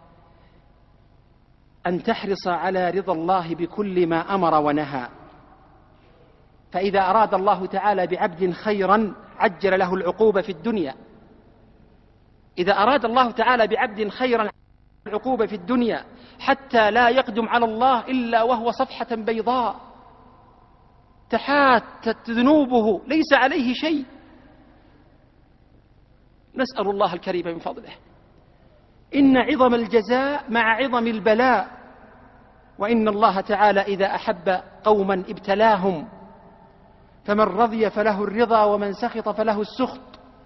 أن تحرص على رضا الله بكل ما أمر ونهى. فإذا أراد الله تعالى بعبد خيرا عجل له العقوبة في الدنيا. إذا أراد الله تعالى بعبد خيرا العقوبة في الدنيا حتى لا يقدم على الله إلا وهو صفحة بيضاء تحاتت ذنوبه ليس عليه شيء. نسأل الله الكريم من فضله. إن عظم الجزاء مع عظم البلاء، وإن الله تعالى إذا أحب قوما ابتلاهم، فمن رضي فله الرضا ومن سخط فله السخط.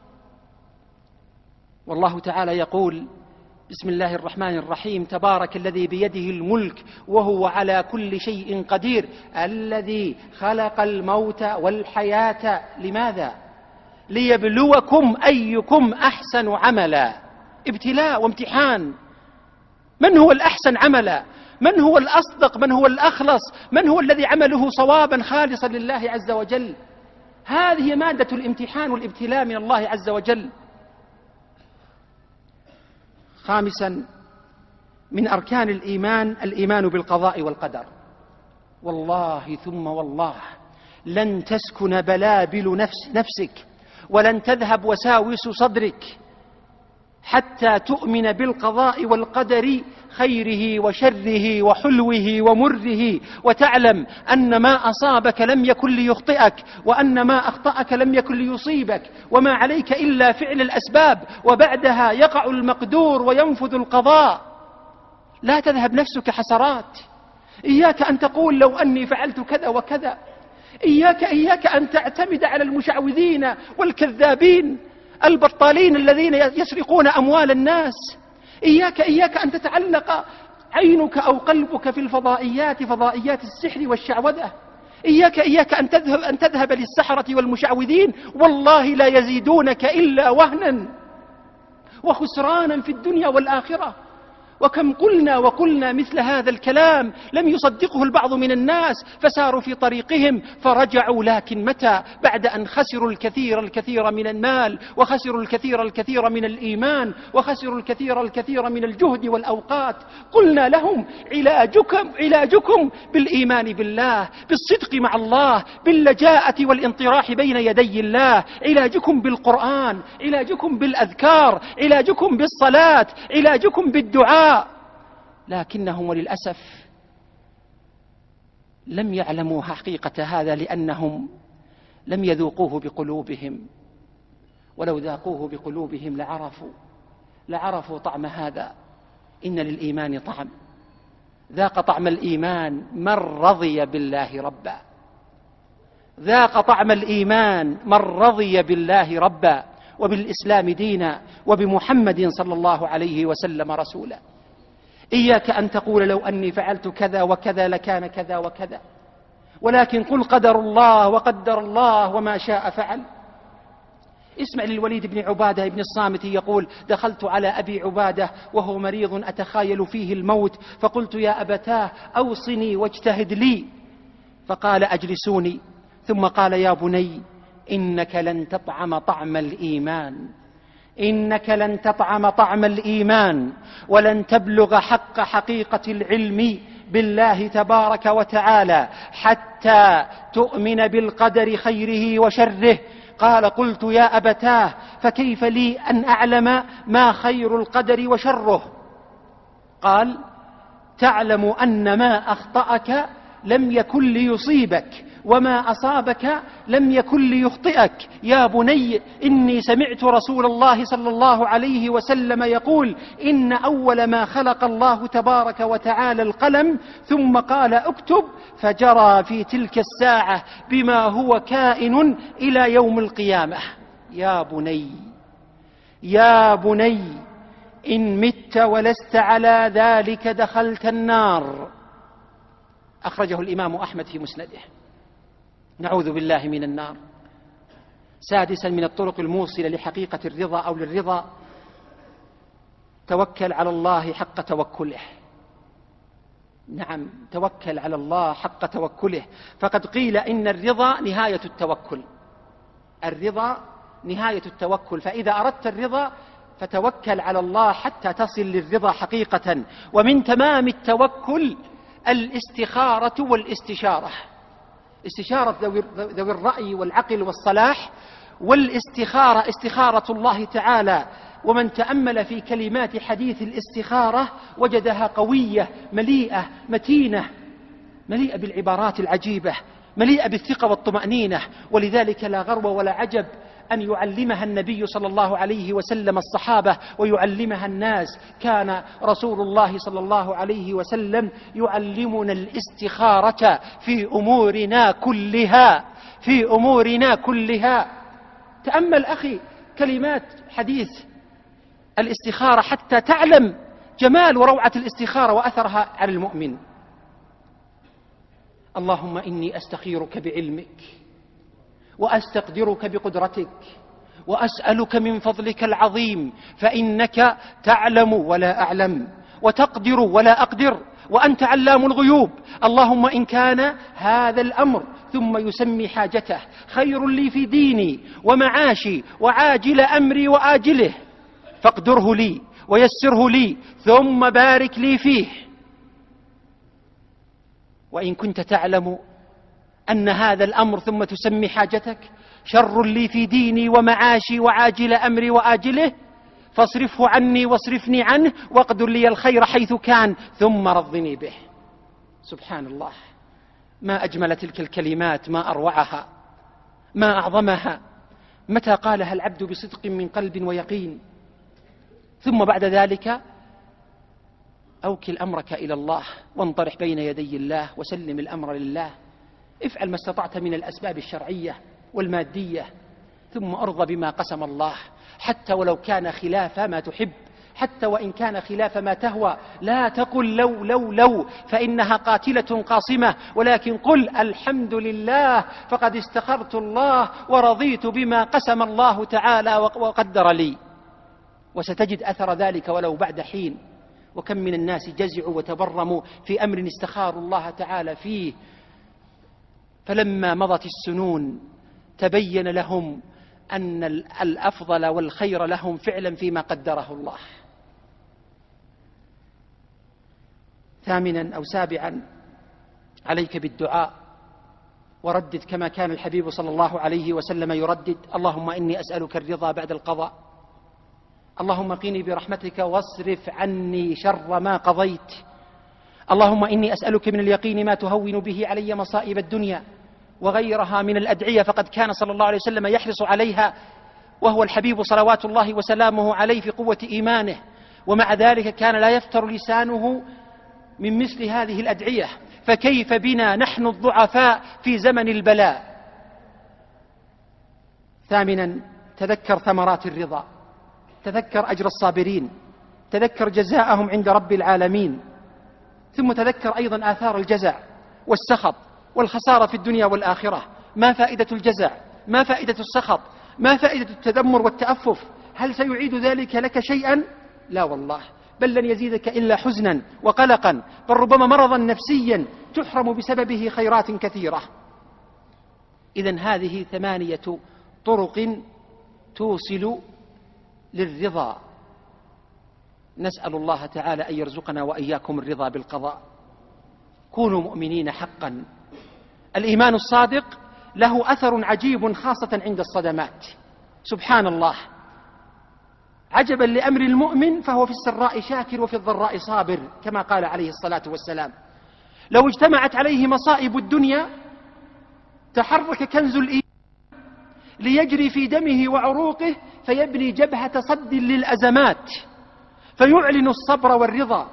والله تعالى يقول: بسم الله الرحمن الرحيم: تبارك الذي بيده الملك وهو على كل شيء قدير، الذي خلق الموت والحياة. لماذا؟ ليبلوكم أيكم أحسن عملا. ابتلاء وامتحان. من هو الأحسن عملا؟ من هو الأصدق؟ من هو الأخلص؟ من هو الذي عمله صوابا خالصا لله عز وجل؟ هذه مادة الامتحان والابتلاء من الله عز وجل. خامسا من أركان الإيمان بالقضاء والقدر. والله ثم والله لن تسكن بلابل نفسك ولن تذهب وساوس صدرك حتى تؤمن بالقضاء والقدر، خيره وشره وحلوه ومره، وتعلم أن ما أصابك لم يكن ليخطئك، وأن ما أخطأك لم يكن ليصيبك، وما عليك إلا فعل الأسباب، وبعدها يقع المقدور وينفذ القضاء. لا تذهب نفسك حسرات. إياك أن تقول لو أني فعلت كذا وكذا. إياك أن تعتمد على المشعوذين والكذابين البطالين الذين يسرقون أموال الناس. إياك أن تتعلق عينك أو قلبك في الفضائيات، فضائيات السحر والشعوذة. إياك أن تذهب للسحرة والمشعوذين، والله لا يزيدونك إلا وهنا وخسرانا في الدنيا والآخرة. وكم قلنا مثل هذا الكلام لم يصدقه البعض من الناس، فساروا في طريقهم فرجعوا، لكن متى؟ بعد أن خسروا الكثير من المال، وخسروا الكثير من الإيمان، وخسروا الكثير من الجهد والأوقات. قلنا لهم علاجكم بالإيمان بالله، بالصدق مع الله، باللجاءة والانطراح بين يدي الله، علاجكم بالقرآن، علاجكم بالأذكار، علاجكم بالصلاة، علاجكم بالدعاء. لكنهم وللأسف لم يعلموا حقيقة هذا، لأنهم لم يذوقوه بقلوبهم، ولو ذاقوه بقلوبهم لعرفوا طعم هذا. إن للإيمان طعم، ذاق طعم الإيمان من رضي بالله ربا، ذاق طعم الإيمان من رضي بالله ربا، وبالإسلام دينا، وبمحمد صلى الله عليه وسلم رسولا. إياك أن تقول لو أني فعلت كذا وكذا لكان كذا وكذا، ولكن قل قدر الله وقدر الله وما شاء فعل. اسمع للوليد بن عبادة بن الصامت يقول: دخلت على أبي عبادة وهو مريض أتخايل فيه الموت، فقلت: يا أبتاه أوصني واجتهد لي. فقال: أجلسوني. ثم قال: يا بني، إنك لن تطعم طعم الإيمان، إنك لن تطعم طعم الإيمان، ولن تبلغ حقيقة العلم بالله تبارك وتعالى حتى تؤمن بالقدر خيره وشره. قال: قلت: يا أبتاه، فكيف لي أن أعلم ما خير القدر وشره؟ قال: تعلم أن ما أخطأك لم يكن ليصيبك، وما أصابك لم يكن ليخطئك. يا بني، إني سمعت رسول الله صلى الله عليه وسلم يقول: إن أول ما خلق الله تبارك وتعالى القلم، ثم قال: اكتب، فجرى في تلك الساعة بما هو كائن إلى يوم القيامة. يا بني، يا بني، إن مت ولست على ذلك دخلت النار. أخرجه الإمام أحمد في مسنده. نعوذ بالله من النار. سادسا من الطرق الموصلة لحقيقة الرضا أو للرضا: توكل على الله حق توكله. نعم، توكل على الله حق توكله، فقد قيل إن الرضا نهاية التوكل. الرضا نهاية التوكل، فإذا أردت الرضا فتوكل على الله حتى تصل للرضا حقيقة. ومن تمام التوكل الاستخارة والاستشارة، استشارة ذوي الرأي والعقل والصلاح، والاستخارة استخارة الله تعالى. ومن تأمل في كلمات حديث الاستخارة وجدها قوية مليئة متينة، مليئة بالعبارات العجيبة، مليئة بالثقة والطمأنينة. ولذلك لا غرو ولا عجب أن يعلمها النبي صلى الله عليه وسلم الصحابة ويعلمها الناس. كان رسول الله صلى الله عليه وسلم يعلمنا الاستخارة في أمورنا كلها، في أمورنا كلها. تأمل أخي كلمات حديث الاستخارة حتى تعلم جمال وروعة الاستخارة وأثرها على المؤمن. اللهم إني أستخيرك بعلمك، وأستقدرك بقدرتك، وأسألك من فضلك العظيم، فإنك تعلم ولا أعلم، وتقدر ولا أقدر، وأنت علام الغيوب. اللهم إن كان هذا الأمر، ثم يسمي حاجته، خير لي في ديني ومعاشي وعاجل أمري وآجله، فاقدره لي ويسره لي، ثم بارك لي فيه. وإن كنت تعلم أن هذا الأمر، ثم تسمي حاجتك، شر لي في ديني ومعاشي وعاجل أمري وآجله، فاصرفه عني واصرفني عنه، واقدر لي الخير حيث كان، ثم رضني به. سبحان الله، ما أجمل تلك الكلمات، ما أروعها، ما أعظمها. متى قالها العبد بصدق من قلب ويقين، ثم بعد ذلك أوكل أمرك إلى الله، وانطرح بين يدي الله، وسلم الأمر لله. افعل ما استطعت من الأسباب الشرعية والمادية، ثم أرضى بما قسم الله، حتى ولو كان خلاف ما تحب، حتى وإن كان خلاف ما تهوى. لا تقل لو لو لو، فإنها قاتلة قاصمة، ولكن قل الحمد لله، فقد استخرت الله ورضيت بما قسم الله تعالى وقدر لي. وستجد أثر ذلك ولو بعد حين، وكم من الناس جزعوا وتبرموا في أمر استخاروا الله تعالى فيه، فلما مضت السنون تبين لهم أن الأفضل والخير لهم فعلا فيما قدره الله. ثامنا أو سابعا، عليك بالدعاء وردد كما كان الحبيب صلى الله عليه وسلم يردد: اللهم إني أسألك الرضا بعد القضاء، اللهم قني برحمتك واصرف عني شر ما قضيت، اللهم إني أسألك من اليقين ما تهون به علي مصائب الدنيا، وغيرها من الأدعية، فقد كان صلى الله عليه وسلم يحرص عليها وهو الحبيب صلوات الله وسلامه عليه في قوة إيمانه، ومع ذلك كان لا يفتر لسانه من مثل هذه الأدعية، فكيف بنا نحن الضعفاء في زمن البلاء. ثامنا، تذكر ثمرات الرضا، تذكر أجر الصابرين، تذكر جزاءهم عند رب العالمين، ثم تذكر أيضا آثار الجزع والسخط والخسارة في الدنيا والآخرة. ما فائدة الجزع؟ ما فائدة السخط؟ ما فائدة التذمر والتأفف؟ هل سيعيد ذلك لك شيئا؟ لا والله، بل لن يزيدك إلا حزنا وقلقا، بل ربما مرضا نفسيا تحرم بسببه خيرات كثيرة. إذن هذه 8 طرق توصل للرضا. نسأل الله تعالى أن يرزقنا وإياكم الرضا بالقضاء. كونوا مؤمنين حقا. الإيمان الصادق له أثر عجيب خاصة عند الصدمات. سبحان الله، عجبا لأمر المؤمن، فهو في السراء شاكر وفي الضراء صابر، كما قال عليه الصلاة والسلام. لو اجتمعت عليه مصائب الدنيا تحرك كنز الإيمان ليجري في دمه وعروقه، فيبني جبهة صد للأزمات، فيعلن الصبر والرضا،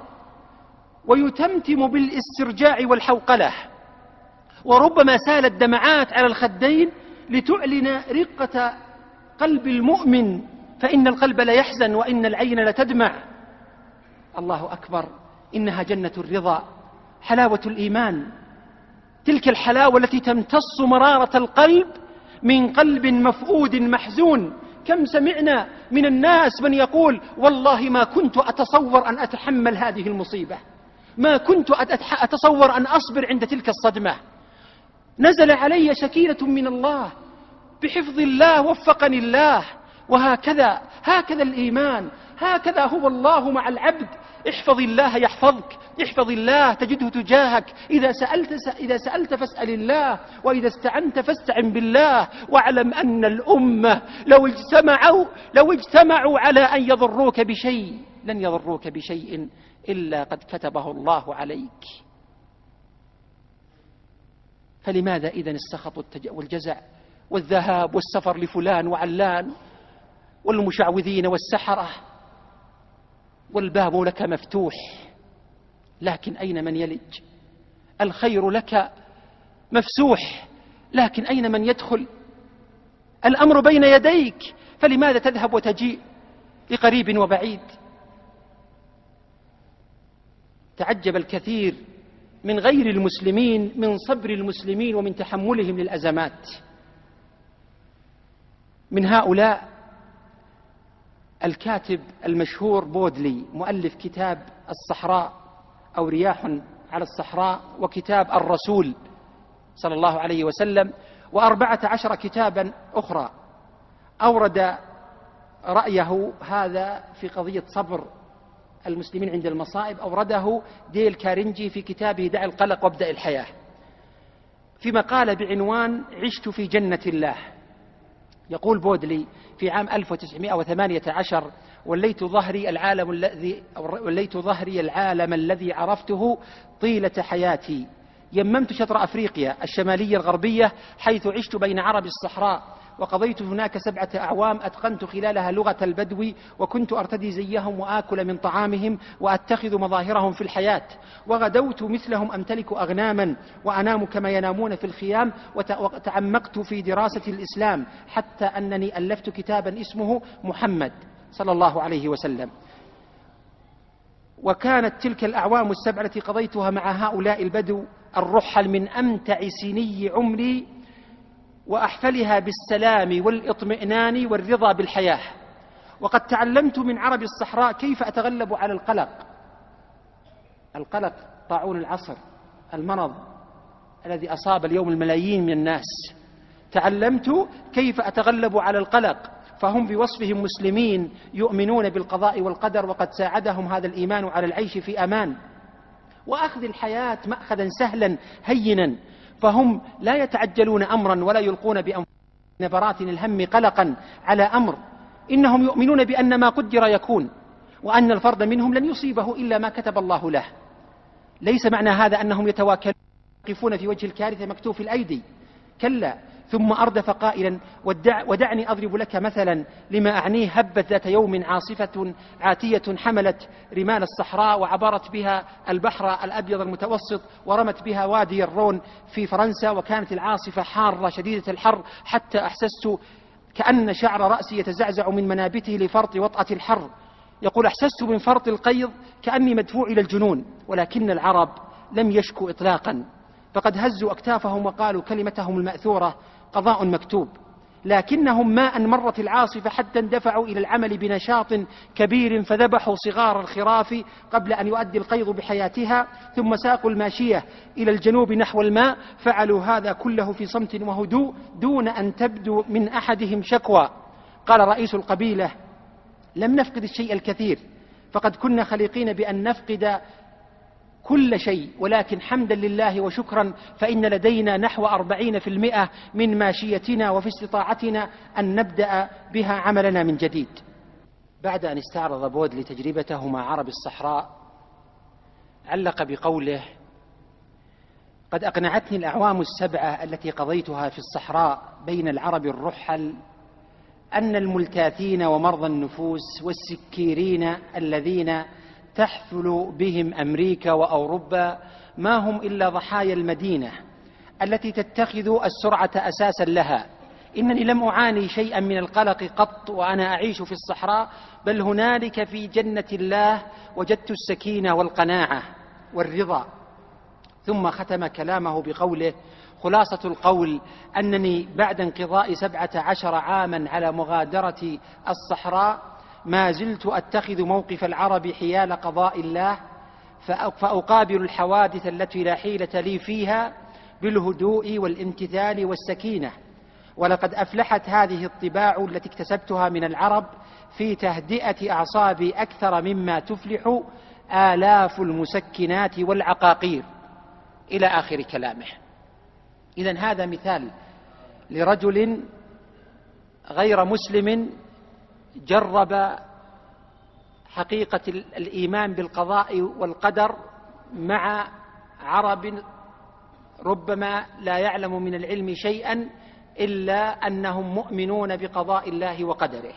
ويتمتم بالاسترجاع والحوقلة، وربما سالت دمعات على الخدين لتعلن رقة قلب المؤمن، فإن القلب لا يحزن وإن العين لتدمع. الله أكبر، إنها جنة الرضا، حلاوة الإيمان، تلك الحلاوة التي تمتص مرارة القلب من قلب مفقود محزون. كم سمعنا من الناس من يقول: والله ما كنت أتصور أن أتحمل هذه المصيبة، ما كنت أتصور أن أصبر عند تلك الصدمة، نزل علي سكينة من الله، بحفظ الله وفقني الله. وهكذا الإيمان، هكذا هو الله مع العبد. احفظ الله يحفظك، احفظ الله تجده تجاهك. إذا سألت فاسأل الله، وإذا استعنت فاستعن بالله. واعلم أن الأمة لو اجتمعوا على أن يضروك بشيء لن يضروك بشيء إلا قد كتبه الله عليك. فلماذا إذن السخط والجزع والذهاب والسفر لفلان وعلان والمشعوذين والسحرة؟ والباب لك مفتوح، لكن أين من يلج؟ الخير لك مفسوح، لكن أين من يدخل؟ الأمر بين يديك، فلماذا تذهب وتجيء لقريب وبعيد؟ تعجب الكثير من غير المسلمين من صبر المسلمين ومن تحملهم للأزمات. من هؤلاء الكاتب المشهور بودلي، مؤلف كتاب الصحراء أو رياح على الصحراء، وكتاب الرسول صلى الله عليه وسلم، و14 كتابا أخرى. أورد رأيه هذا في قضية صبر المسلمين عند المصائب، أورده ديل كارنجي في كتابه دع القلق وابدأ الحياة، في مقالة بعنوان عشت في جنة الله. يقول بودلي في عام 1918: وليت ظهري العالم الذي عرفته طيلة حياتي. يممت شطر أفريقيا الشمالية الغربية، حيث عشت بين عرب الصحراء، وقضيت هناك 7 أعوام أتقنت خلالها لغة البدو، وكنت أرتدي زيهم وآكل من طعامهم وأتخذ مظاهرهم في الحياة، وغدوت مثلهم أمتلك أغناما وأنام كما ينامون في الخيام، وتعمقت في دراسة الإسلام حتى أنني ألفت كتابا اسمه محمد صلى الله عليه وسلم. وكانت تلك الأعوام 7 التي قضيتها مع هؤلاء البدو الرحل من أمتع سني عمري وأحفلها بالسلام والإطمئنان والرضا بالحياة. وقد تعلمت من عرب الصحراء كيف أتغلب على القلق القلق، طاعون العصر، المرض الذي أصاب اليوم الملايين من الناس. تعلمت كيف أتغلب على القلق، فهم بوصفهم مسلمين يؤمنون بالقضاء والقدر، وقد ساعدهم هذا الإيمان على العيش في أمان وأخذ الحياة مأخذا سهلا هينا، فهم لا يتعجلون أمرا ولا يلقون بأنفسهم نبرات الهم قلقا على أمر، إنهم يؤمنون بأن ما قدر يكون، وأن الفرد منهم لن يصيبه إلا ما كتب الله له. ليس معنى هذا أنهم يقفون في وجه الكارثة مكتوف الأيدي، كلا. ثم أردف قائلا: ودعني أضرب لك مثلا لما أعنيه. هبت ذات يوم عاصفة عاتية حملت رمال الصحراء وعبرت بها البحر الأبيض المتوسط ورمت بها وادي الرون في فرنسا، وكانت العاصفة حارة شديدة الحر حتى أحسست كأن شعر رأسي يتزعزع من منابته لفرط وطأة الحر. يقول: أحسست من فرط القيظ كأني مدفوع إلى الجنون. ولكن العرب لم يشكوا إطلاقا، فقد هزوا أكتافهم وقالوا كلمتهم المأثورة: قضاء مكتوب. لكنهم ما أن مرت العاصفة حتى اندفعوا إلى العمل بنشاط كبير، فذبحوا صغار الخراف قبل أن يؤدي القيظ بحياتها، ثم ساقوا الماشية إلى الجنوب نحو الماء. فعلوا هذا كله في صمت وهدوء دون أن تبدو من أحدهم شكوى. قال رئيس القبيلة: لم نفقد الشيء الكثير، فقد كنا خليقين بأن نفقد كل شيء، ولكن حمدا لله وشكرا فإن لدينا نحو 40% من ماشيتنا، وفي استطاعتنا أن نبدأ بها عملنا من جديد. بعد أن استعرض بودلي تجربته مع عرب الصحراء، علق بقوله: قد أقنعتني الأعوام 7 التي قضيتها في الصحراء بين العرب الرحل أن الملتاثين ومرضى النفوس والسكيرين الذين تحفل بهم أمريكا وأوروبا ما هم إلا ضحايا المدينة التي تتخذ السرعة أساسا لها. إنني لم أعاني شيئا من القلق قط وأنا أعيش في الصحراء، بل هنالك في جنة الله وجدت السكينة والقناعة والرضا. ثم ختم كلامه بقوله: خلاصة القول أنني بعد انقضاء 17 عاما على مغادرة الصحراء ما زلت أتخذ موقف العرب حيال قضاء الله، فأقابل الحوادث التي لا حيلة لي فيها بالهدوء والامتثال والسكينة. ولقد أفلحت هذه الطباع التي اكتسبتها من العرب في تهدئة أعصابي أكثر مما تفلح آلاف المسكنات والعقاقير، إلى آخر كلامه. إذن هذا مثال لرجل غير مسلم جرب حقيقة الإيمان بالقضاء والقدر مع عرب ربما لا يعلم من العلم شيئا إلا أنهم مؤمنون بقضاء الله وقدره.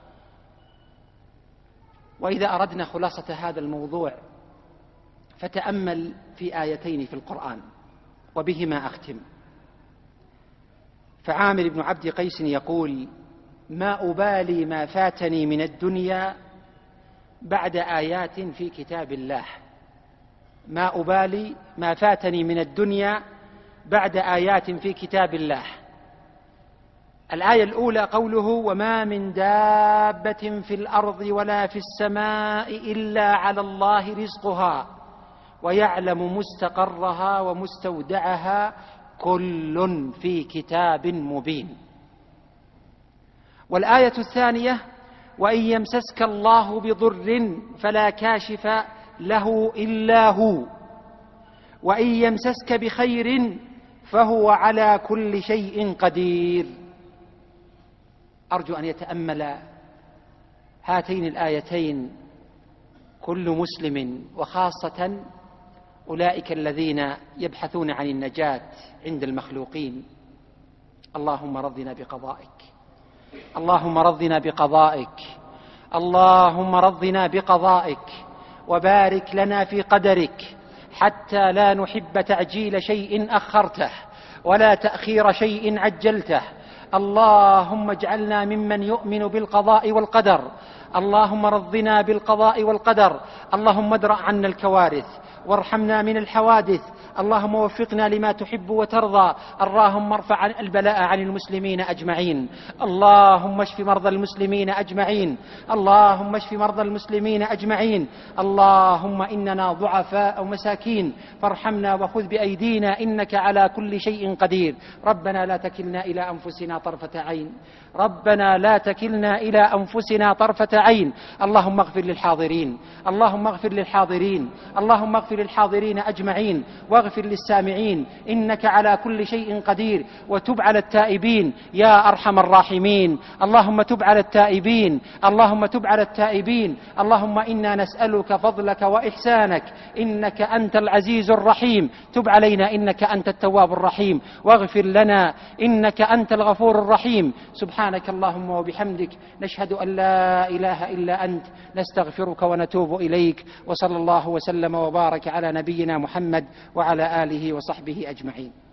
وإذا أردنا خلاصة هذا الموضوع فتأمل في آيتين في القرآن، وبهما أختم. فعامر بن عبد قيس يقول: ما أبالي ما فاتني من الدنيا بعد آيات في كتاب الله. ما أبالي ما فاتني من الدنيا بعد آيات في كتاب الله. الآية الأولى قوله: وما من دابة في الأرض ولا في السماء إلا على الله رزقها ويعلم مستقرها ومستودعها كل في كتاب مبين. والآية الثانية: وإن يمسسك الله بضر فلا كاشف له إلا هو وإن يمسسك بخير فهو على كل شيء قدير. أرجو أن يتأمل هاتين الآيتين كل مسلم، وخاصة أولئك الذين يبحثون عن النجاة عند المخلوقين. اللهم رضنا بقضائك، اللهم رضنا بقضائك، اللهم رضنا بقضائك، وبارك لنا في قدرك حتى لا نحب تعجيل شيء أخرته ولا تأخير شيء عجلته. اللهم اجعلنا ممن يؤمن بالقضاء والقدر. اللهم رضنا بالقضاء والقدر. اللهم ادرأ عنا الكوارث وارحمنا من الحوادث. اللهم وفقنا لما تحب وترضى. اللهم ارفع البلاء عن المسلمين أجمعين. اللهم اشف مرضى المسلمين أجمعين. اللهم اشف مرضى المسلمين أجمعين. اللهم إننا ضعفاء ومساكين فارحمنا وخذ بأيدينا إنك على كل شيء قدير. ربنا لا تكلنا إلى أنفسنا طرفة عين. ربنا لا تكلنا إلى أنفسنا طرفة عين. اللهم اغفر للحاضرين. اللهم اغفر للحاضرين. اللهم اغفر للحاضرين أجمعين واغفر للسامعين إنك على كل شيء قدير. وتب على التائبين يا أرحم الراحمين. اللهم تب على التائبين. اللهم تب على التائبين. اللهم إنا نسألك فضلك وإحسانك إنك أنت العزيز الرحيم. تب علينا إنك أنت التواب الرحيم واغفر لنا إنك أنت الغفور الرحيم. سبحانك اللهم وبحمدك نشهد أن لا إله إلا أنت نستغفرك ونتوب إليك. وصلى الله وسلم وبارك على نبينا محمد وعلى آله وصحبه أجمعين.